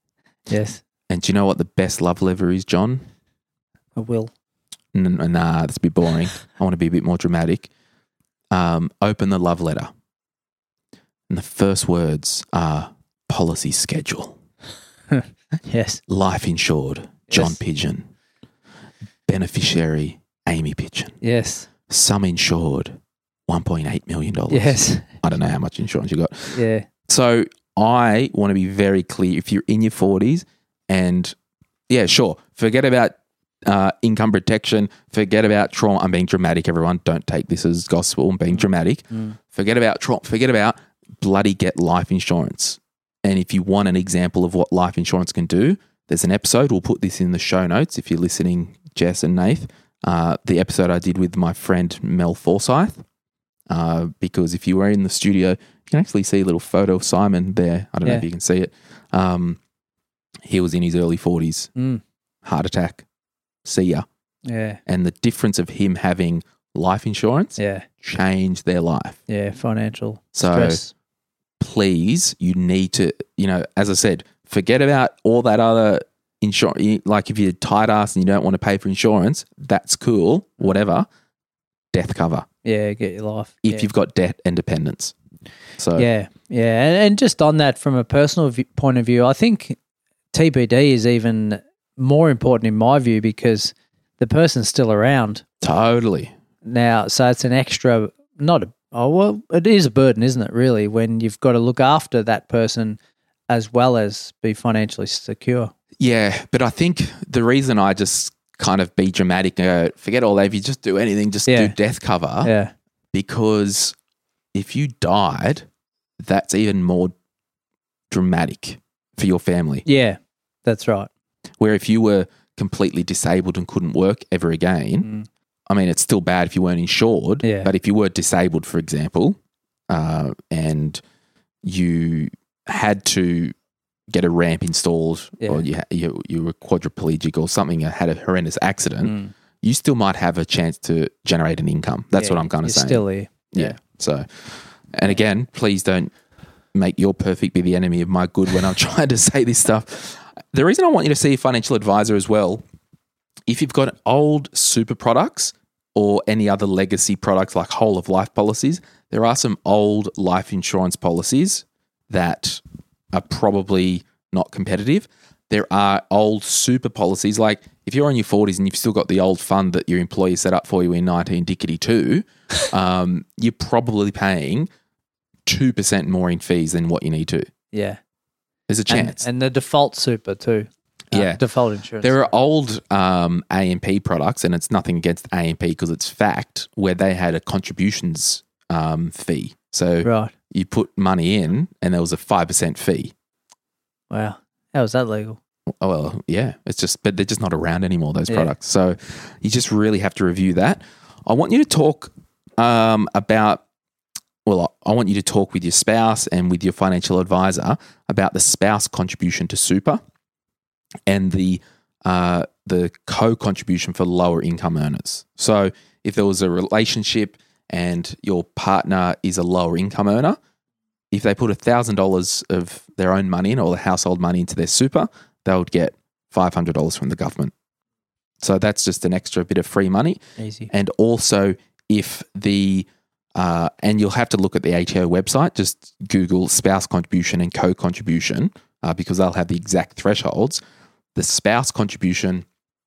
Yes. And do you know what the best love letter is, John? I will. N- n- Nah, that's a bit boring. I want to be a bit more dramatic. Um, open the love letter. And the first words are policy schedule. Yes. Life insured, John Yes. Pigeon. Beneficiary, Amy Pigeon. Yes. Sum insured, one point eight million dollars. Yes. I don't know how much insurance you got. Yeah. So I want to be very clear. If you're in your forties and, yeah, sure, forget about uh, income protection, forget about trauma. I'm being dramatic, everyone. Don't take this as gospel. I'm being dramatic. Mm. Forget about trauma. Forget about bloody get life insurance. And if you want an example of what life insurance can do, there's an episode. We'll put this in the show notes if you're listening, Jess and Nath. Uh, the episode I did with my friend Mel Forsyth. Uh, because if you were in the studio, You can actually see a little photo of Simon there. I don't know Yeah. if you can see it. Um, he was in his early forties, Mm. heart attack, see ya. Yeah. And the difference of him having life insurance Yeah. changed their life. Yeah. Financial So stress. please, you need to, you know, as I said, forget about all that other insurance. Like if you're tight ass and you don't want to pay for insurance, that's cool, whatever. Death cover Yeah. Get your life. if yeah. you've got debt and dependents. So Yeah, yeah, and, and just on that, from a personal v- point of view, I think T B D is even more important in my view because the person's still around totally. now, so it's an extra, not a, oh well, it is a burden, isn't it? Really, when you've got to look after that person as well as be financially secure. Yeah, but I think the reason I just kind of be dramatic, uh, forget all that. If you just do anything, just Yeah. do death cover. Yeah, Because if you died, that's even more dramatic for your family. yeah, that's right. Where if you were completely disabled and couldn't work ever again, Mm. I mean, it's still bad if you weren't insured. Yeah. But if you were disabled, for example, uh, and you had to get a ramp installed, Yeah. or you, ha- you you were quadriplegic or something, uh, had a horrendous accident, Mm. you still might have a chance to generate an income. That's Yeah, what I'm kind of you're saying. Still here. Yeah. So, and again, please don't make your perfect be the enemy of my good when I'm trying to say this stuff. The reason I want you to see a financial advisor as well, if you've got old super products or any other legacy products like whole of life policies, there are some old life insurance policies that are probably not competitive. There are old super policies, like if you're in your forties and you've still got the old fund that your employer set up for you in nineteen dickety two, um, you're probably paying two percent more in fees than what you need to. Yeah, There's a and, chance. and the default super too. Uh, Yeah. default insurance. There are old um, A M P products, and it's nothing against A M P because it's fact, where they had a contributions um, fee. So right. you put money in and there was a five percent fee. Wow, how is that legal? Oh, well, yeah, it's just, but they're just not around anymore, those Yeah. products. So you just really have to review that. I want you to talk um, about, well, I want you to talk with your spouse and with your financial advisor about the spouse contribution to super and the uh, the co-contribution for lower income earners. So if there was a relationship and your partner is a lower income earner, if they put one thousand dollars of their own money in or the household money into their super, they would get five hundred dollars from the government. So that's just an extra bit of free money. Easy. And also if the, uh, and you'll have to look at the A T O website, just Google spouse contribution and co-contribution uh, because they'll have the exact thresholds. The spouse contribution,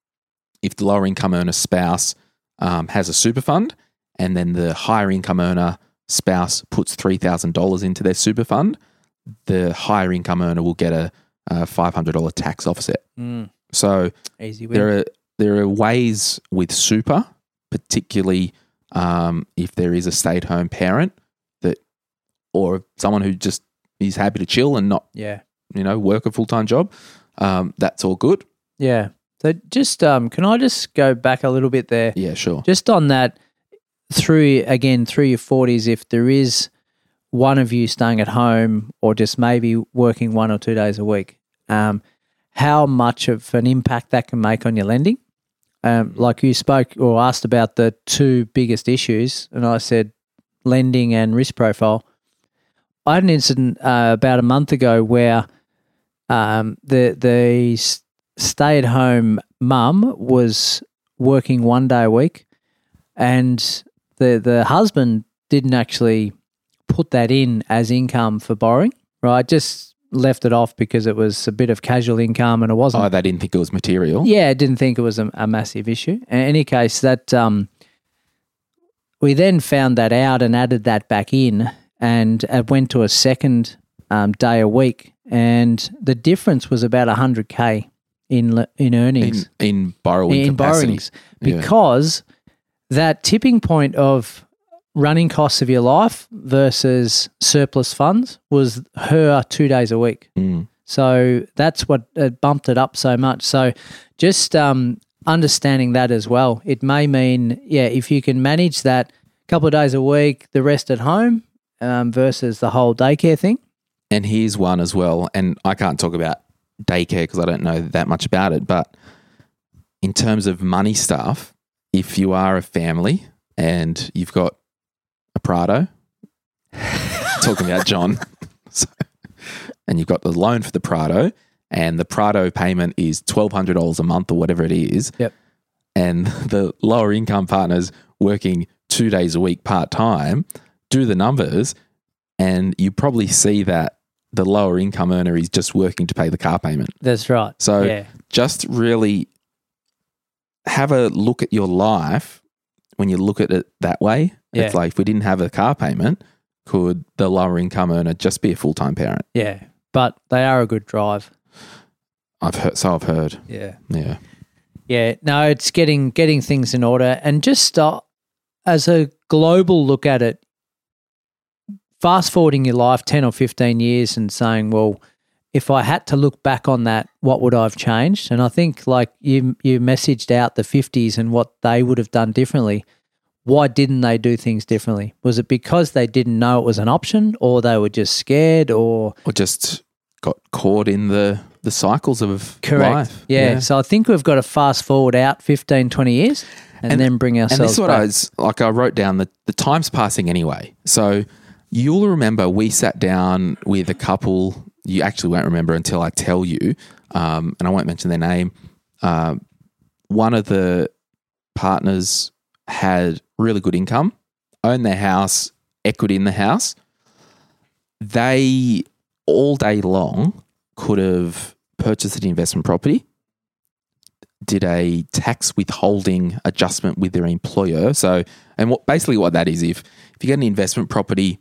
if the lower income earner spouse um, has a super fund and then the higher income earner spouse puts three thousand dollars into their super fund, the higher income earner will get a, a five hundred dollars tax offset. Mm, So easy win. there are there are ways with super, particularly um, if there is a stay-at-home parent that, or someone who just is happy to chill and not, yeah. you know, work a full-time job. Um, that's all good. Yeah. So just um, can I just go back a little bit there? Yeah, sure. Just on that, through again through your forties, if there is one of you staying at home or just maybe working one or two days a week, um, how much of an impact that can make on your lending? Um, like you spoke or asked about the two biggest issues, and I said lending and risk profile. I had an incident uh, about a month ago where um, the the stay at home mum was working one day a week, and the the husband didn't actually put that in as income for borrowing, right? Just left it off because it was a bit of casual income and it wasn't. Oh, they didn't think it was material. Yeah, I didn't think it was a, a massive issue. In any case, that um, we then found that out and added that back in, and it went to a second um, day a week, and the difference was about one hundred K in le- in earnings. In, in borrowing in capacity. borrowings Yeah. because that tipping point of running costs of your life versus surplus funds was her two days a week. Mm. So that's what uh, bumped it up so much. So just um, understanding that as well. It may mean, yeah, if you can manage that a couple of days a week, the rest at home, um, versus the whole daycare thing. And here's one as well. And I can't talk about daycare because I don't know that much about it. But in terms of money stuff, if you are a family and you've got a Prado, talking about John, so, and you've got the loan for the Prado, and the Prado payment is twelve hundred dollars a month or whatever it is. Yep. And the lower income partner's working two days a week part-time, do the numbers, and you probably see that the lower income earner is just working to pay the car payment. That's right. So yeah. just really have a look at your life when you look at it that way. Yeah. It's like if we didn't have a car payment, could the lower income earner just be a full-time parent? Yeah, but they are a good drive. I've heard, so I've heard. Yeah. Yeah. Yeah, no, it's getting getting things in order, and just uh, as a global look at it, fast forwarding your life ten or fifteen years and saying, well, if I had to look back on that, what would I have changed? And I think like you you messaged out the fifties and what they would have done differently. Why didn't they do things differently? Was it because they didn't know it was an option, or they were just scared, or Or just got caught in the, the cycles of correct? life. Yeah. So I think we've got to fast forward out fifteen, twenty years and, And- then bring And ourselves this is what back. I was, like I wrote down, the, the time's passing anyway. So you'll remember we sat down with a couple, you actually won't remember until I tell you, um, and I won't mention their name. Um, one of the partners had really good income, owned their house, equity in the house. They all day long could have purchased an investment property, did a tax withholding adjustment with their employer. So, and what basically what that is, if if you get an investment property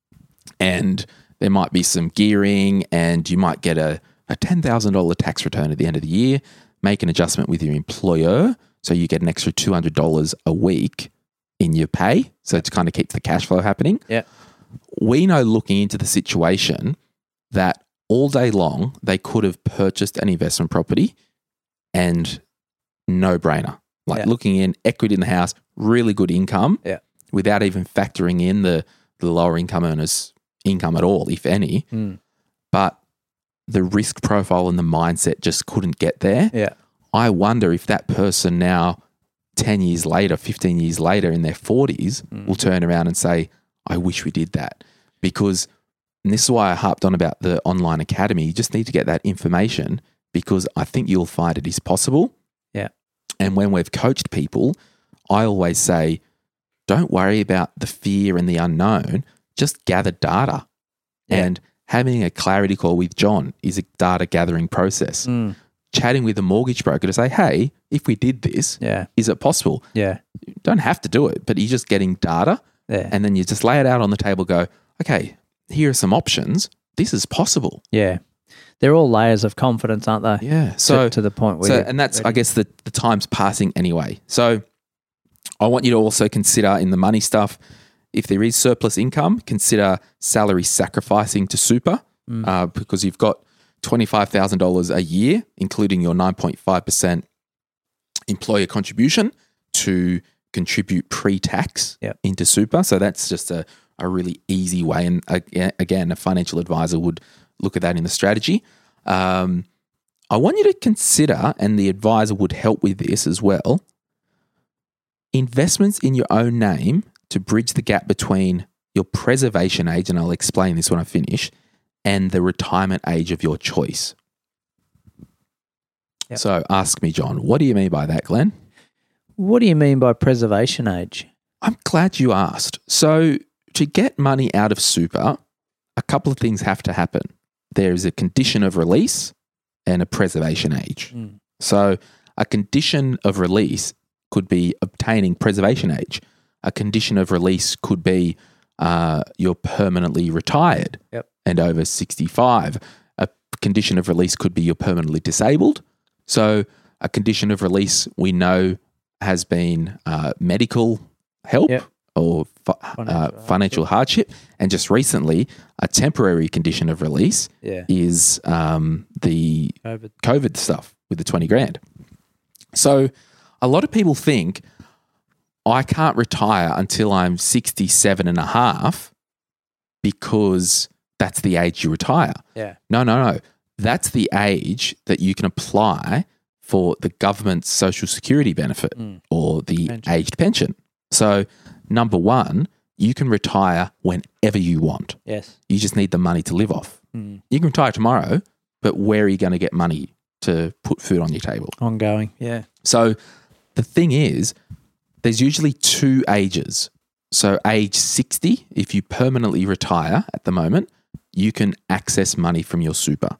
and there might be some gearing and you might get a, a ten thousand dollars tax return at the end of the year, make an adjustment with your employer so you get an extra two hundred dollars a week in your pay. So to kind of keep the cash flow happening. Yeah. We know, looking into the situation, that all day long they could have purchased an investment property and no brainer. Like Yeah. looking in, equity in the house, really good income, Yeah. without even factoring in the, the lower income earners' income at all, if any. Mm. But the risk profile and the mindset just couldn't get there. Yeah. I wonder if that person now, ten years later, fifteen years later, in their forties, Mm. will turn around and say, I wish we did that. Because, and this is why I harped on about the online academy, you just need to get that information, because I think you'll find it is possible. Yeah. And when we've coached people, I always say, don't worry about the fear and the unknown, just gather data. Yeah. And having a clarity call with John is a data gathering process. Mm. Chatting with a mortgage broker to say, hey, if we did this, Yeah. is it possible? Yeah. You don't have to do it, but you're just getting data, Yeah. and then you just lay it out on the table, go, okay, here are some options. This is possible. Yeah. They're all layers of confidence, aren't they? Yeah. So, to, to the point where so you're and that's, I ready. guess, the, the time's passing anyway. So I want you to also consider in the money stuff, if there is surplus income, consider salary sacrificing to super, Mm. uh, because you've got twenty-five thousand dollars a year, including your nine point five percent employer contribution to contribute pre-tax Yep. into super. So that's just a, a really easy way. And aga- again, a financial advisor would look at that in the strategy. Um, I want you to consider, and the advisor would help with this as well, investments in your own name to bridge the gap between your preservation age, and I'll explain this when I finish, and the retirement age of your choice. Yep. So ask me, John, what do you mean by that, Glenn? What do you mean by preservation age? I'm glad you asked. So to get money out of super, a couple of things have to happen. There's a condition of release and a preservation age. Mm. So a condition of release could be obtaining preservation age. A condition of release could be uh, you're permanently retired Yep. and over sixty-five. A condition of release could be you're permanently disabled. So a condition of release we know has been uh, medical help Yep. or fi- Financial uh, financial hardship. And just recently, a temporary condition of release Yeah. is um, the COVID. COVID stuff with the twenty grand. So a lot of people think I can't retire until I'm sixty-seven and a half because that's the age you retire. Yeah. No, no, no. That's the age that you can apply for the government's social security benefit Mm. or the Pension. aged pension. So, number one, you can retire whenever you want. Yes. You just need the money to live off. Mm. You can retire tomorrow, but where are you going to get money to put food on your table? Ongoing. Yeah. So the thing is, there's usually two ages. So age sixty, if you permanently retire at the moment, you can access money from your super.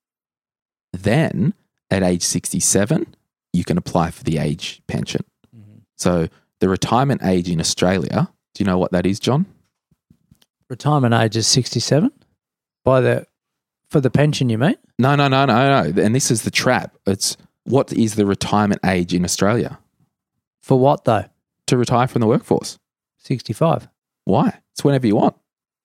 Then at age sixty-seven, you can apply for the age pension. Mm-hmm. So the retirement age in Australia, do you know what that is, John? Retirement age is sixty-seven by the for the pension, you mean? No, no, no, no, no. And this is the trap. It's what is the retirement age in Australia For what though? to retire from the workforce? sixty-five, Why? It's whenever you want.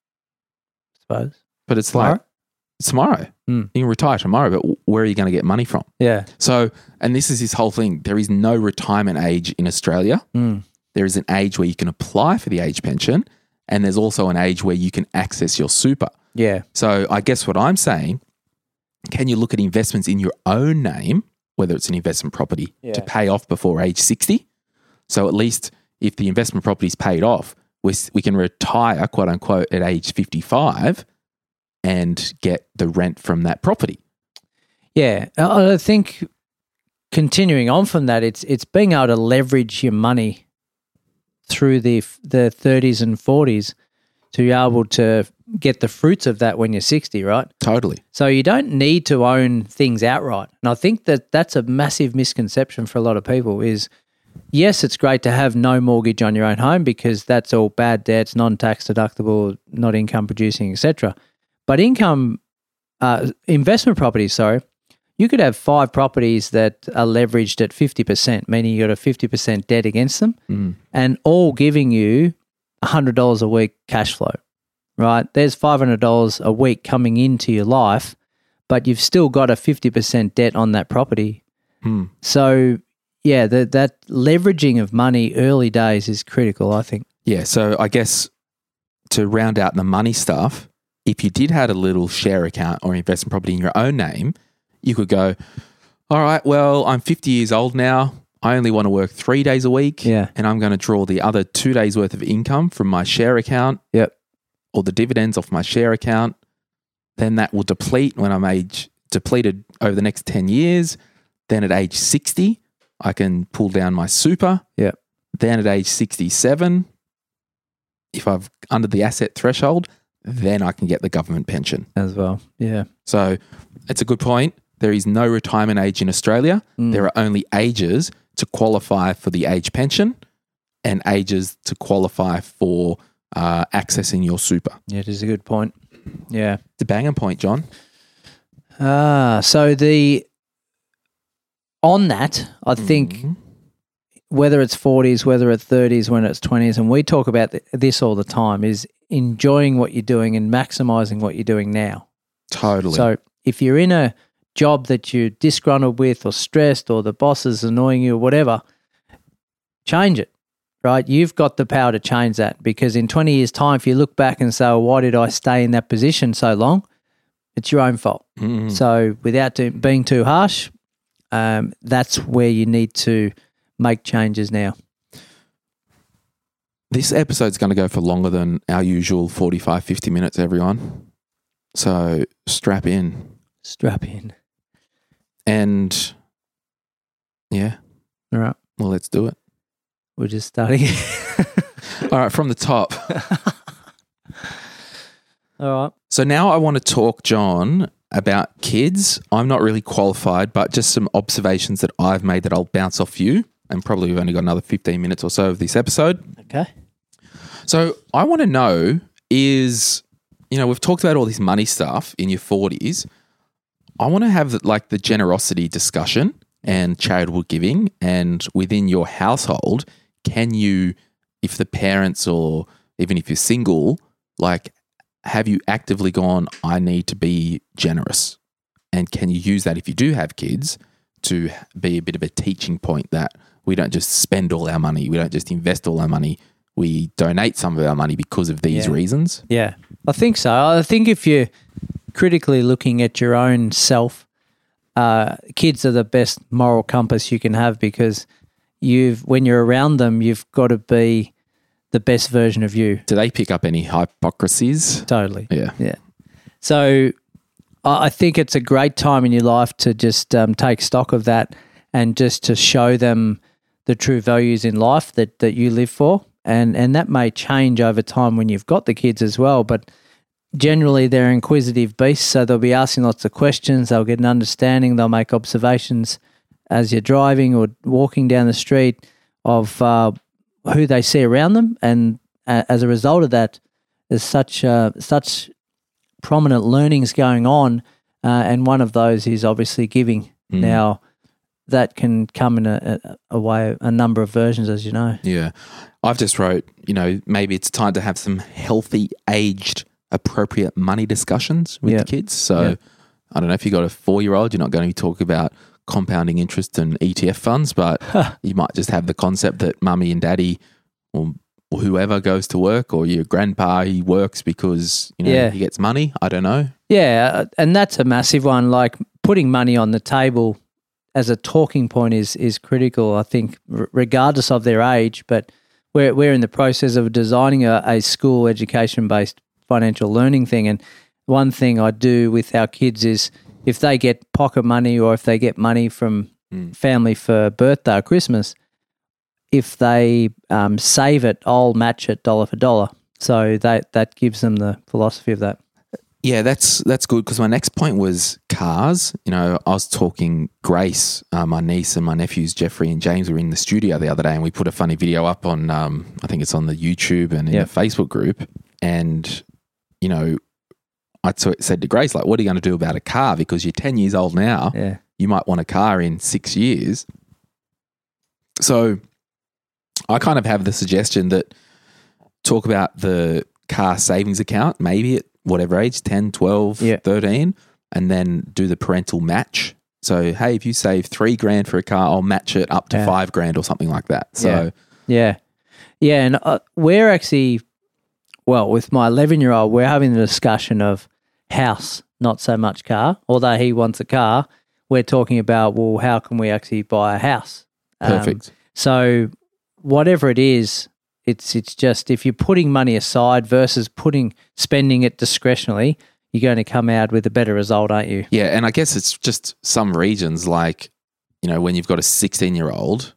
I suppose. But it's Tomorrow? like tomorrow. Mm. You can retire tomorrow, but where are you going to get money from? Yeah. So, and this is this whole thing. There is no retirement age in Australia. Mm. There is an age where you can apply for the age pension, and there's also an age where you can access your super. Yeah. So I guess what I'm saying, can you look at investments in your own name, whether it's an investment property, Yeah. to pay off before age sixty? So at least if the investment property is paid off, we, we can retire, quote unquote, at age fifty-five and get the rent from that property. Yeah. I I think continuing on from that, it's it's being able to leverage your money through the the thirties and forties to be able to get the fruits of that when you're sixty, right? Totally. So you don't need to own things outright. And I think that that's a massive misconception for a lot of people is, yes, it's great to have no mortgage on your own home because that's all bad debts, non-tax deductible, not income producing, et cetera. But income, uh, investment properties, sorry, you could have five properties that are leveraged at fifty percent, meaning you got a fifty percent debt against them, Mm. and all giving you one hundred dollars a week cash flow, right? There's five hundred dollars a week coming into your life, but you've still got a fifty percent debt on that property. Mm. So, yeah, the, that leveraging of money early days is critical, I think. Yeah. So I guess to round out the money stuff, if you did have a little share account or investment property in your own name, you could go, all right, well, I'm fifty years old now. I only want to work three days a week. Yeah. And I'm going to draw the other two days worth of income from my share account. Yep. Or the dividends off my share account. Then that will deplete when I'm age depleted over the next ten years. Then at age sixty, I can pull down my super. Yep. Then at age sixty-seven, if I've under the asset threshold, then I can get the government pension. As well, yeah. So it's a good point. There is no retirement age in Australia. Mm. There are only ages to qualify for the age pension and ages to qualify for uh, accessing your super. Yeah, it is a good point. Yeah. It's a banging point, John. Ah, so the on that, I think Mhm. whether it's forties, whether it's thirties, when it's twenties, and we talk about th- this all the time, is enjoying what you're doing and maximizing what you're doing now. Totally. So if you're in a job that you're disgruntled with or stressed or the boss is annoying you or whatever, change it, right? You've got the power to change that because in twenty years' time, if you look back and say, well, why did I stay in that position so long? It's your own fault. Mhm. So without do- being too harsh, um, that's where you need to make changes now. This episode's going to go for longer than our usual forty-five, fifty minutes, everyone. So strap in. Strap in. And yeah, All right. well, let's do it. We're just starting. All right, from the top. All right. So now I want to talk, John, about kids. I'm not really qualified, but just some observations that I've made that I'll bounce off you. And probably we've only got another fifteen minutes or so of this episode. Okay. So I want to know is, you know, we've talked about all this money stuff in your forties. I want to have like the generosity discussion and charitable giving. And within your household, can you, if the parents or even if you're single, like, have you actively gone, I need to be generous? And can you use that if you do have kids to be a bit of a teaching point that we don't just spend all our money, we don't just invest all our money, we donate some of our money because of these Yeah. reasons. Yeah, I think so. I think if you're critically looking at your own self, uh, kids are the best moral compass you can have, because you've when you're around them, you've got to be the best version of you. Do they pick up any hypocrisies? Totally. Yeah. Yeah. So I I think it's a great time in your life to just um, take stock of that and just to show them the true values in life that, that you live for. And and that may change over time when you've got the kids as well. But generally they're inquisitive beasts, so they'll be asking lots of questions. They'll get an understanding. They'll make observations as you're driving or walking down the street of uh, who they see around them. And uh, as a result of that, there's such uh, such prominent learnings going on, uh, and one of those is obviously giving. Mm. Now, that can come in a, a, a way, a number of versions, as you know. Yeah. I've just wrote, you know, maybe it's time to have some healthy, aged, appropriate money discussions with Yeah. the kids. So Yeah. I don't know if you've got a four-year-old, you're not going to be talking about compounding interest and E T F funds, but you might just have the concept that mummy and daddy or, or whoever goes to work, or your grandpa, he works because, you know, Yeah. he gets money. I don't know. Yeah, uh, and that's a massive one. Like putting money on the table as a talking point is is critical, I think, r- regardless of their age. But we're we're in the process of designing a, a school education based financial learning thing, and one thing I do with our kids is if they get pocket money or if they get money from Mm. family for birthday or Christmas, if they um, save it, I'll match it dollar for dollar. So that that gives them the philosophy of that. Yeah, that's that's good, because my next point was cars. You know, I was talking Grace, uh, my niece, and my nephews Jeffrey and James were in the studio the other day, and we put a funny video up on, um, I think it's on the YouTube and in Yep. the Facebook group. And, you know, I t- said to Grace, like, what are you going to do about a car? Because you're ten years old now. Yeah. You might want a car in six years. So I kind of have the suggestion that talk about the car savings account, maybe at whatever age, ten, twelve, Yeah. thirteen, and then do the parental match. So, hey, if you save three grand for a car, I'll match it up to Yeah. five grand or something like that. So, Yeah. Yeah. And uh, we're actually, well, with my eleven year old, we're having the discussion of house, not so much car. Although he wants a car, we're talking about, well, how can we actually buy a house? Um, perfect. so, whatever it is, it's it's just if you're putting money aside versus putting spending it discretionally, you're going to come out with a better result, aren't you? Yeah, and I guess it's just some regions, like, you know, when you've got a sixteen-year-old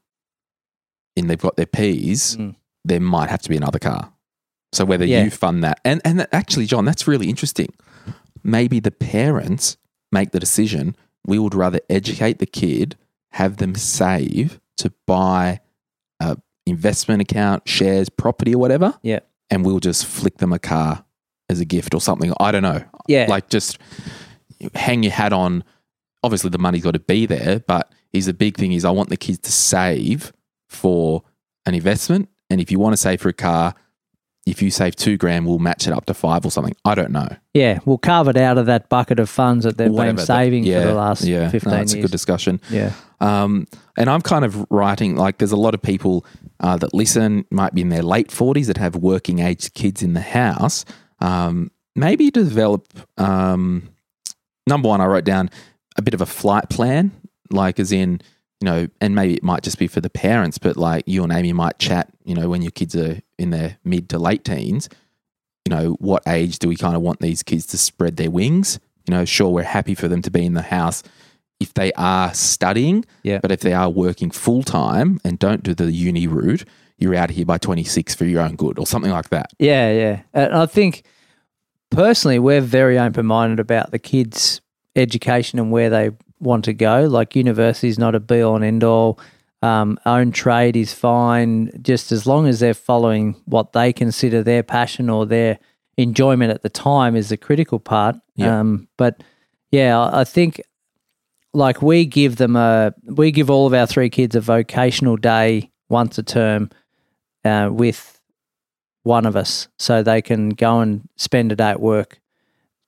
and they've got their Ps, Mm. there might have to be another car. So whether Yeah. you fund that, and and that- actually, John, that's really interesting. Maybe the parents make the decision. We would rather educate the kid, have them save to buy a investment account, shares, property, or whatever, Yeah. and we'll just flick them a car as a gift or something. I don't know. Yeah. Like, just hang your hat on. Obviously, the money's got to be there, but here's the big thing: is I want the kids to save for an investment, and if you want to save for a car, if you save two grand, we'll match it up to five or something. I don't know. Yeah. We'll carve it out of that bucket of funds that they've Whatever been that- saving yeah, for the last yeah. fifteen no, it's years. a good discussion. Yeah. Um, and I'm kind of writing, like, there's a lot of people uh, that listen, might be in their late forties, that have working age kids in the house. Um, maybe develop, um, number one, I wrote down a bit of a flight plan, like as in, you know, and maybe it might just be for the parents, but like you and Amy might chat, you know, when your kids are in their mid to late teens, you know, what age do we kind of want these kids to spread their wings? You know, sure, we're happy for them to be in the house if they are studying, Yeah. but if they are working full time and don't do the uni route, you're out here by twenty-six for your own good or something like that. Yeah, yeah. And I think personally, we're very open minded about the kids' education and where they want to go. Like, university is not a be all and end all. Um, own trade is fine, just as long as they're following what they consider their passion or their enjoyment at the time is the critical part. Yeah. Um, but yeah, I I think like we give them a, we give all of our three kids a vocational day once a term uh, with one of us, so they can go and spend a day at work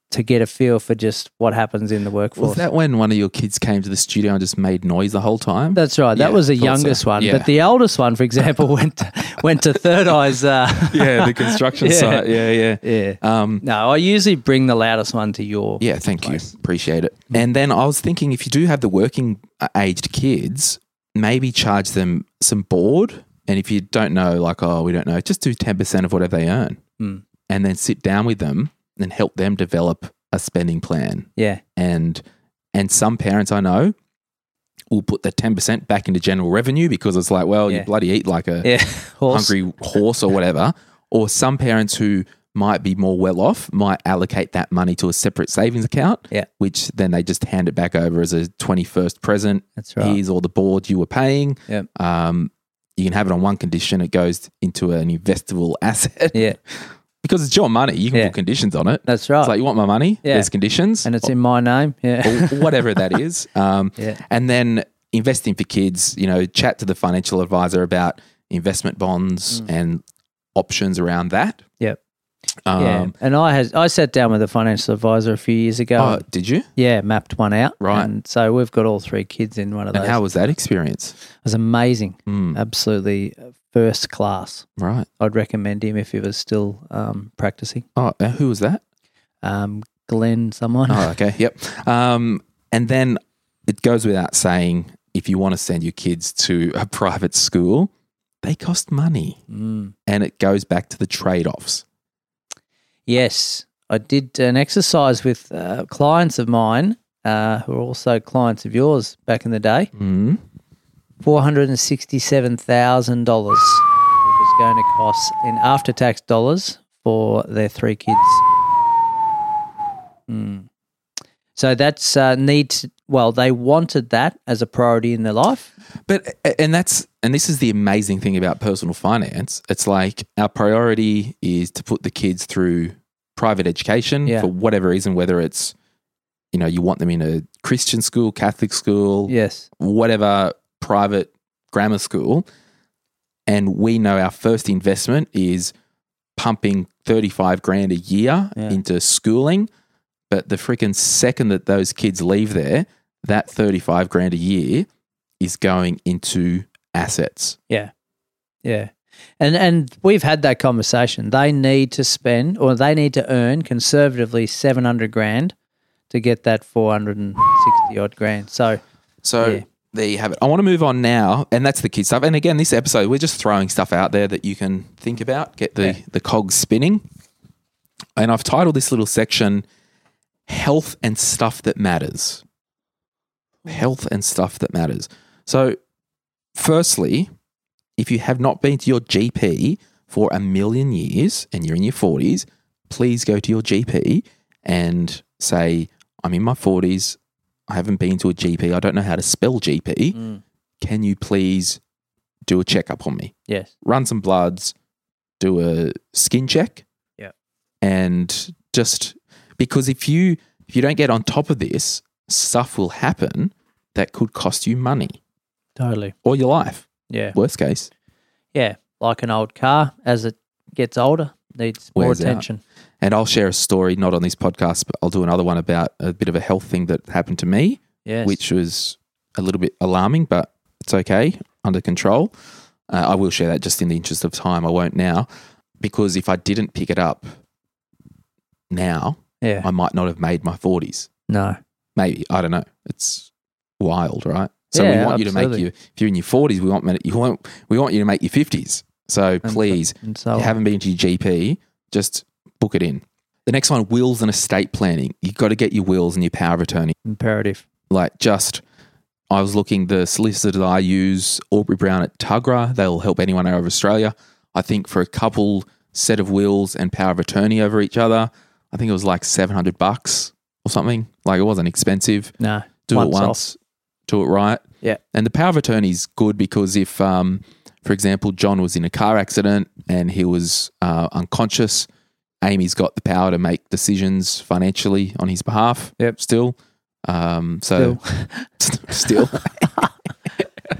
to get a feel for just what happens in the workforce. Was that when one of your kids came to the studio and just made noise the whole time? That's right. That Yeah, was the thought youngest so. one. Yeah. But the oldest one, for example, went to, went to Third Eye's. Uh, Yeah, the construction Yeah. site. Yeah, yeah. yeah. Um, No, I usually bring the loudest one to your. yeah, thank place. you. Appreciate it. And then I was thinking if you do have the working uh, aged kids, maybe charge them some board. And if you don't know, like, oh, we don't know, just do ten percent of whatever they earn. Mm. And then sit down with them and help them develop a spending plan. Yeah. And and some parents I know will put the ten percent back into general revenue because it's like, well, Yeah. you bloody eat like a Yeah. Horse. hungry horse or whatever. Or some parents who might be more well off might allocate that money to a separate savings account, Yeah. which then they just hand it back over as a twenty-first present. That's right. Here's all the board you were paying. Yep. Um, you can have it on one condition. It goes into an investable asset. Yeah. Because it's your money. You can Yeah. put conditions on it. That's right. It's like, you want my money? Yeah. There's conditions. And it's in my name. Yeah. or whatever that is. Um, Yeah. And then investing for kids, you know, chat to the financial advisor about investment bonds Mm. and options around that. Yep. Um, yeah. And I had I sat down with a financial advisor a few years ago. Oh, and, did you? yeah, mapped one out. Right. And so we've got all three kids in one of And those. how was that experience? It was amazing. Mm, Absolutely first class. right. I'd recommend him if he was still um, practicing. Oh, uh, who was that? Um, Glenn, someone. Oh, okay. Yep. Um, and then it goes without saying, if you want to send your kids to a private school, they cost money. Mm. And it goes back to the trade-offs. Yes, I did an exercise with uh, clients of mine uh, who are also clients of yours back in the day. Mm. four hundred sixty-seven thousand dollars it was going to cost in after-tax dollars for their three kids. Mm. So that's uh, need. To, well, they wanted that as a priority in their life. But and that's and this is the amazing thing about personal finance. It's like our priority is to put the kids through private education Yeah. for whatever reason, whether it's, you know, you want them in a Christian school, Catholic school, Yes. whatever private grammar school. And we know our first investment is pumping thirty-five grand a year Yeah. into schooling. But the freaking second that those kids leave there, that thirty-five grand a year is going into assets. Yeah. Yeah. And and we've had that conversation. They need to spend or they need to earn conservatively seven hundred grand to get that four hundred sixty odd grand. So So Yeah. there you have it. I want to move on now, and that's the kid stuff. And again, this episode, we're just throwing stuff out there that you can think about, get the, Yeah. the cogs spinning. And I've titled this little section, Health and Stuff That Matters. Health and Stuff That Matters. So, firstly, if you have not been to your G P for a million years and you're in your forties, please go to your G P and say, I'm in my forties. I haven't been to a G P. I don't know how to spell G P. mm, Can you please do a checkup on me? yes. Run some bloods, do a skin check. Yeah. And just because if you if you don't get on top of this, stuff will happen that could cost you money Totally. or your life. Yeah. Worst case. Yeah. Like an old car, as it gets older, needs more Wears out. attention. And I'll share a story, not on this podcast, but I'll do another one about a bit of a health thing that happened to me, Yes. which was a little bit alarming, but it's okay, under control. Uh, I will share that just in the interest of time. I won't now, because if I didn't pick it up now, Yeah. I might not have made my forties. no. Maybe. I don't know. It's wild, right? So Yeah, we want you to make absolutely. you, if you're in your forties, we want, you want, we want you to make your fifties. So And- please, And so if you haven't been to your G P, just book it in. The next one, wills and estate planning. You've got to get your wills and your power of attorney. imperative. Like just, I was looking, the solicitors I use, Aubrey Brown at Tugra, they'll help anyone over Australia. I think for a couple set of wills and power of attorney over each other, I think it was like seven hundred bucks or something. Like it wasn't expensive. No. Do once it off. once, do it right. Yeah. And the power of attorney is good because if, um, for example, John was in a car accident and he was uh, unconscious, Amy's got the power to make decisions financially on his behalf. Yep. Still. Um, so still.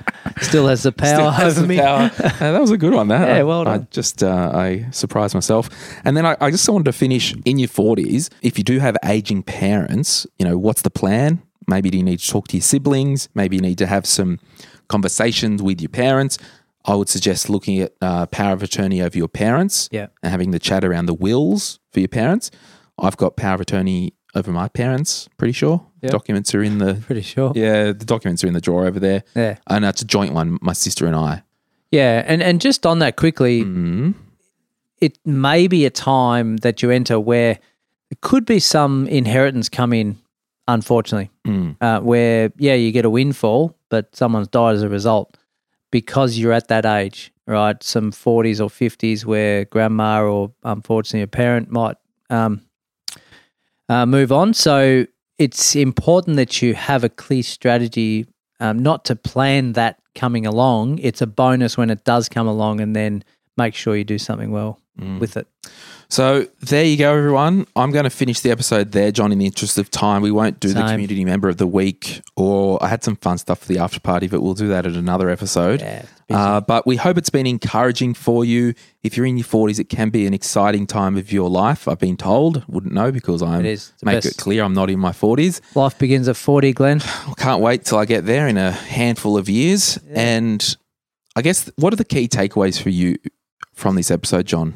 Still has the power Still has over the me. power. Uh, that was a good one. That Yeah, I- well I done. just uh, I surprised myself, and then I, I just wanted to finish in your forties. If you do have aging parents, you know what's the plan? Maybe you need to talk to your siblings. Maybe you need to have some conversations with your parents. I would suggest looking at uh, power of attorney over your parents Yeah. and having the chat around the wills for your parents. I've got power of attorney over my parents, pretty sure. Yeah. Documents are in the Pretty sure. yeah, the documents are in the drawer over there. Yeah. And it's a joint one, my sister and I. Yeah, and, and just on that quickly, Mm. it may be a time that you enter where there could be some inheritance come in, unfortunately, Mm. uh, where, yeah, you get a windfall, but someone's died as a result because you're at that age, right? Some forties or fifties where grandma or unfortunately a parent might um, uh, move on. So it's important that you have a clear strategy, um, not to plan that coming along. It's a bonus when it does come along, and then make sure you do something well with it. So there you go, everyone. I'm going to finish the episode there, John, in the interest of time. We won't do the Same. community member of the week, or I had some fun stuff for the after party, but we'll do that at another episode. Yeah, it's busy. Uh, but we hope it's been encouraging for you. If you're in your forties, it can be an exciting time of your life. I've been told. Wouldn't know because I It is. It's the make best. it clear I'm not in my forties. Life begins at forty, Glenn. I can't wait till I get there in a handful of years. And I guess, what are the key takeaways for you from this episode, John?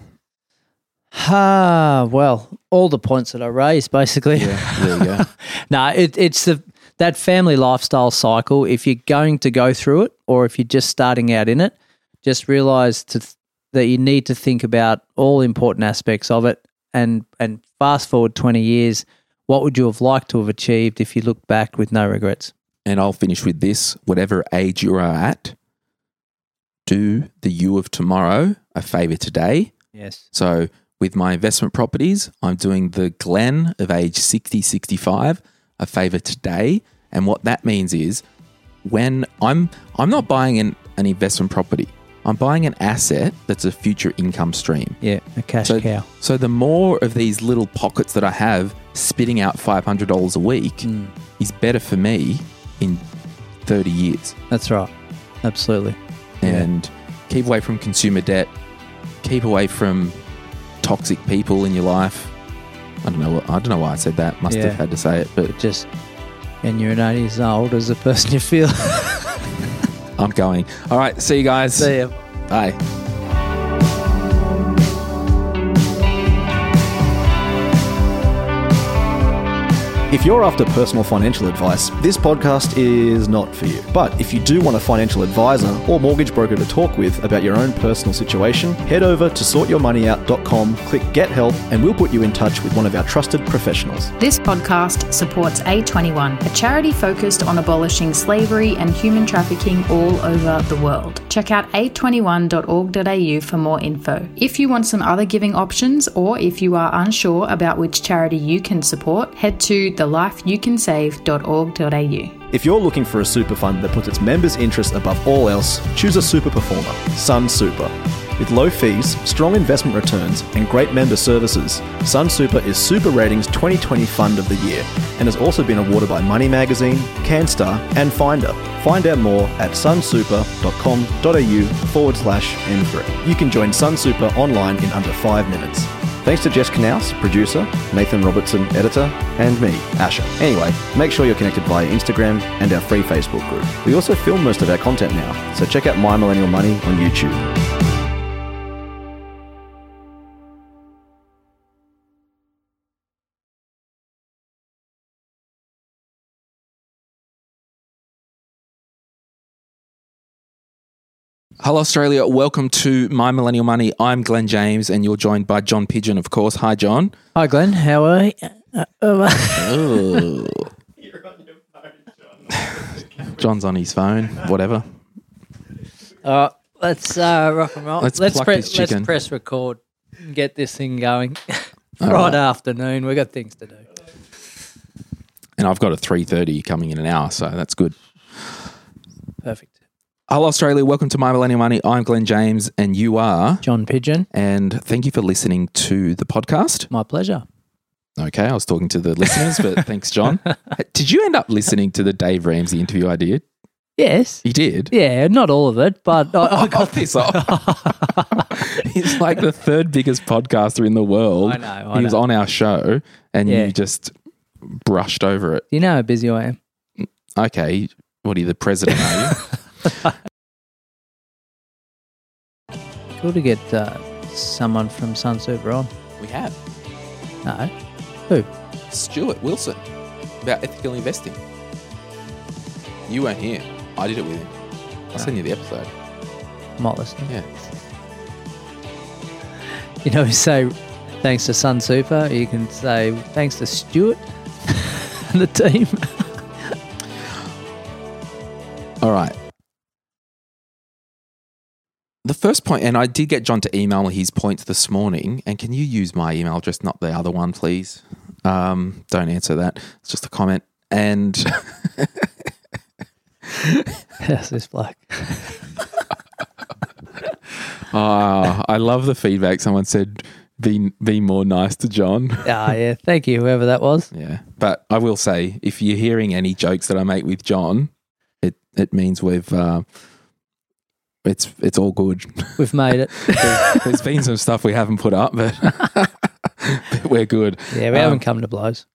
Ah, well, all the points that I raised, basically. Yeah, there you go. No, it, it's the that family lifestyle cycle. If you're going to go through it, or if you're just starting out in it, just realize to th- that you need to think about all important aspects of it. And and fast forward twenty years, what would you have liked to have achieved if you look back with no regrets? And I'll finish with this. Whatever age you are at, do the you of tomorrow a favour today. Yes. So with my investment properties, I'm doing the Glenn of age sixty, sixty-five a favour today. And what that means is when I'm I'm not buying an, an investment property, I'm buying an asset that's a future income stream. Yeah, a cash So, cow. so the more of these little pockets that I have spitting out five hundred dollars a week Mm. is better for me in thirty years. That's right. Absolutely. And keep away from consumer debt. Keep away from toxic people in your life. I don't know. What, I don't know why I said that. Must Yeah. have had to say it, but Just, and you're eighty years old as the person you feel. I'm going. All right. See you guys. See ya. Bye. If you're after personal financial advice, this podcast is not for you. But if you do want a financial advisor or mortgage broker to talk with about your own personal situation, head over to sort your money out dot com, click Get Help, and we'll put you in touch with one of our trusted professionals. This podcast supports A twenty-one, a charity focused on abolishing slavery and human trafficking all over the world. Check out a twenty-one dot org dot a u for more info. If you want some other giving options, or if you are unsure about which charity you can support, head to the life you can save dot org dot a u. If you're looking for a super fund that puts its members' interests above all else, choose a super performer, Sun Super. With low fees, strong investment returns, and great member services, Sun Super is Super Ratings twenty twenty Fund of the Year and has also been awarded by Money Magazine, CanStar, and Finder. Find out more at sunsuper dot com dot a u forward slash M three. You can join Sun Super online in under five minutes. Thanks to Jess Knaus, producer, Nathan Robertson, editor, and me, Asher. Anyway, make sure you're connected via Instagram and our free Facebook group. We also film most of our content now, so check out My Millennial Money on YouTube. Hello, Australia. Welcome to My Millennial Money. I'm Glenn James, and you're joined by John Pigeon, of course. Hi, John. Hi, Glenn. How are you? Uh, uh, Oh. You're on your phone, John. John's on his phone. Whatever. uh, let's uh, rock and roll. Let's let's, pluck pre- this chicken. let's press record and get this thing going. Friday afternoon. We've got things to do. And I've got a three thirty coming in an hour, so that's good. Perfect. Hello, Australia. Welcome to My Millennial Money. I'm Glenn James, and you are. John Pigeon. And thank you for listening to the podcast. My pleasure. Okay, I was talking to the listeners, but thanks, John. Did you end up listening to the Dave Ramsey interview I did? Yes. He did? Yeah, not all of it, but I, I got this off. He's like the third biggest podcaster in the world. I know, I he was know. on our show and Yeah. you just brushed over it. You know how busy I am. Okay. What are you, the president, are you? Cool to get uh, someone from Sunsuper on. We have. No. Who? Stuart Wilson about ethical investing. You weren't here. I did it with him. I'll send you the episode. Might listen. Yeah. You know, you say thanks to Sunsuper, you can say thanks to Stuart and the team. All right. The first point, and I did get John to email his points this morning, and can you use my email address, not the other one, please? Um, don't answer that. It's just a comment. And How's this bloke? uh, I love the feedback. Someone said, be, be more nice to John. Ah, yeah. Thank you, whoever that was. Yeah. But I will say, if you're hearing any jokes that I make with John, it, it means we've... Uh, It's it's all good. We've made it. There's been some stuff we haven't put up, but, but we're good. Yeah, we Um, haven't come to blows.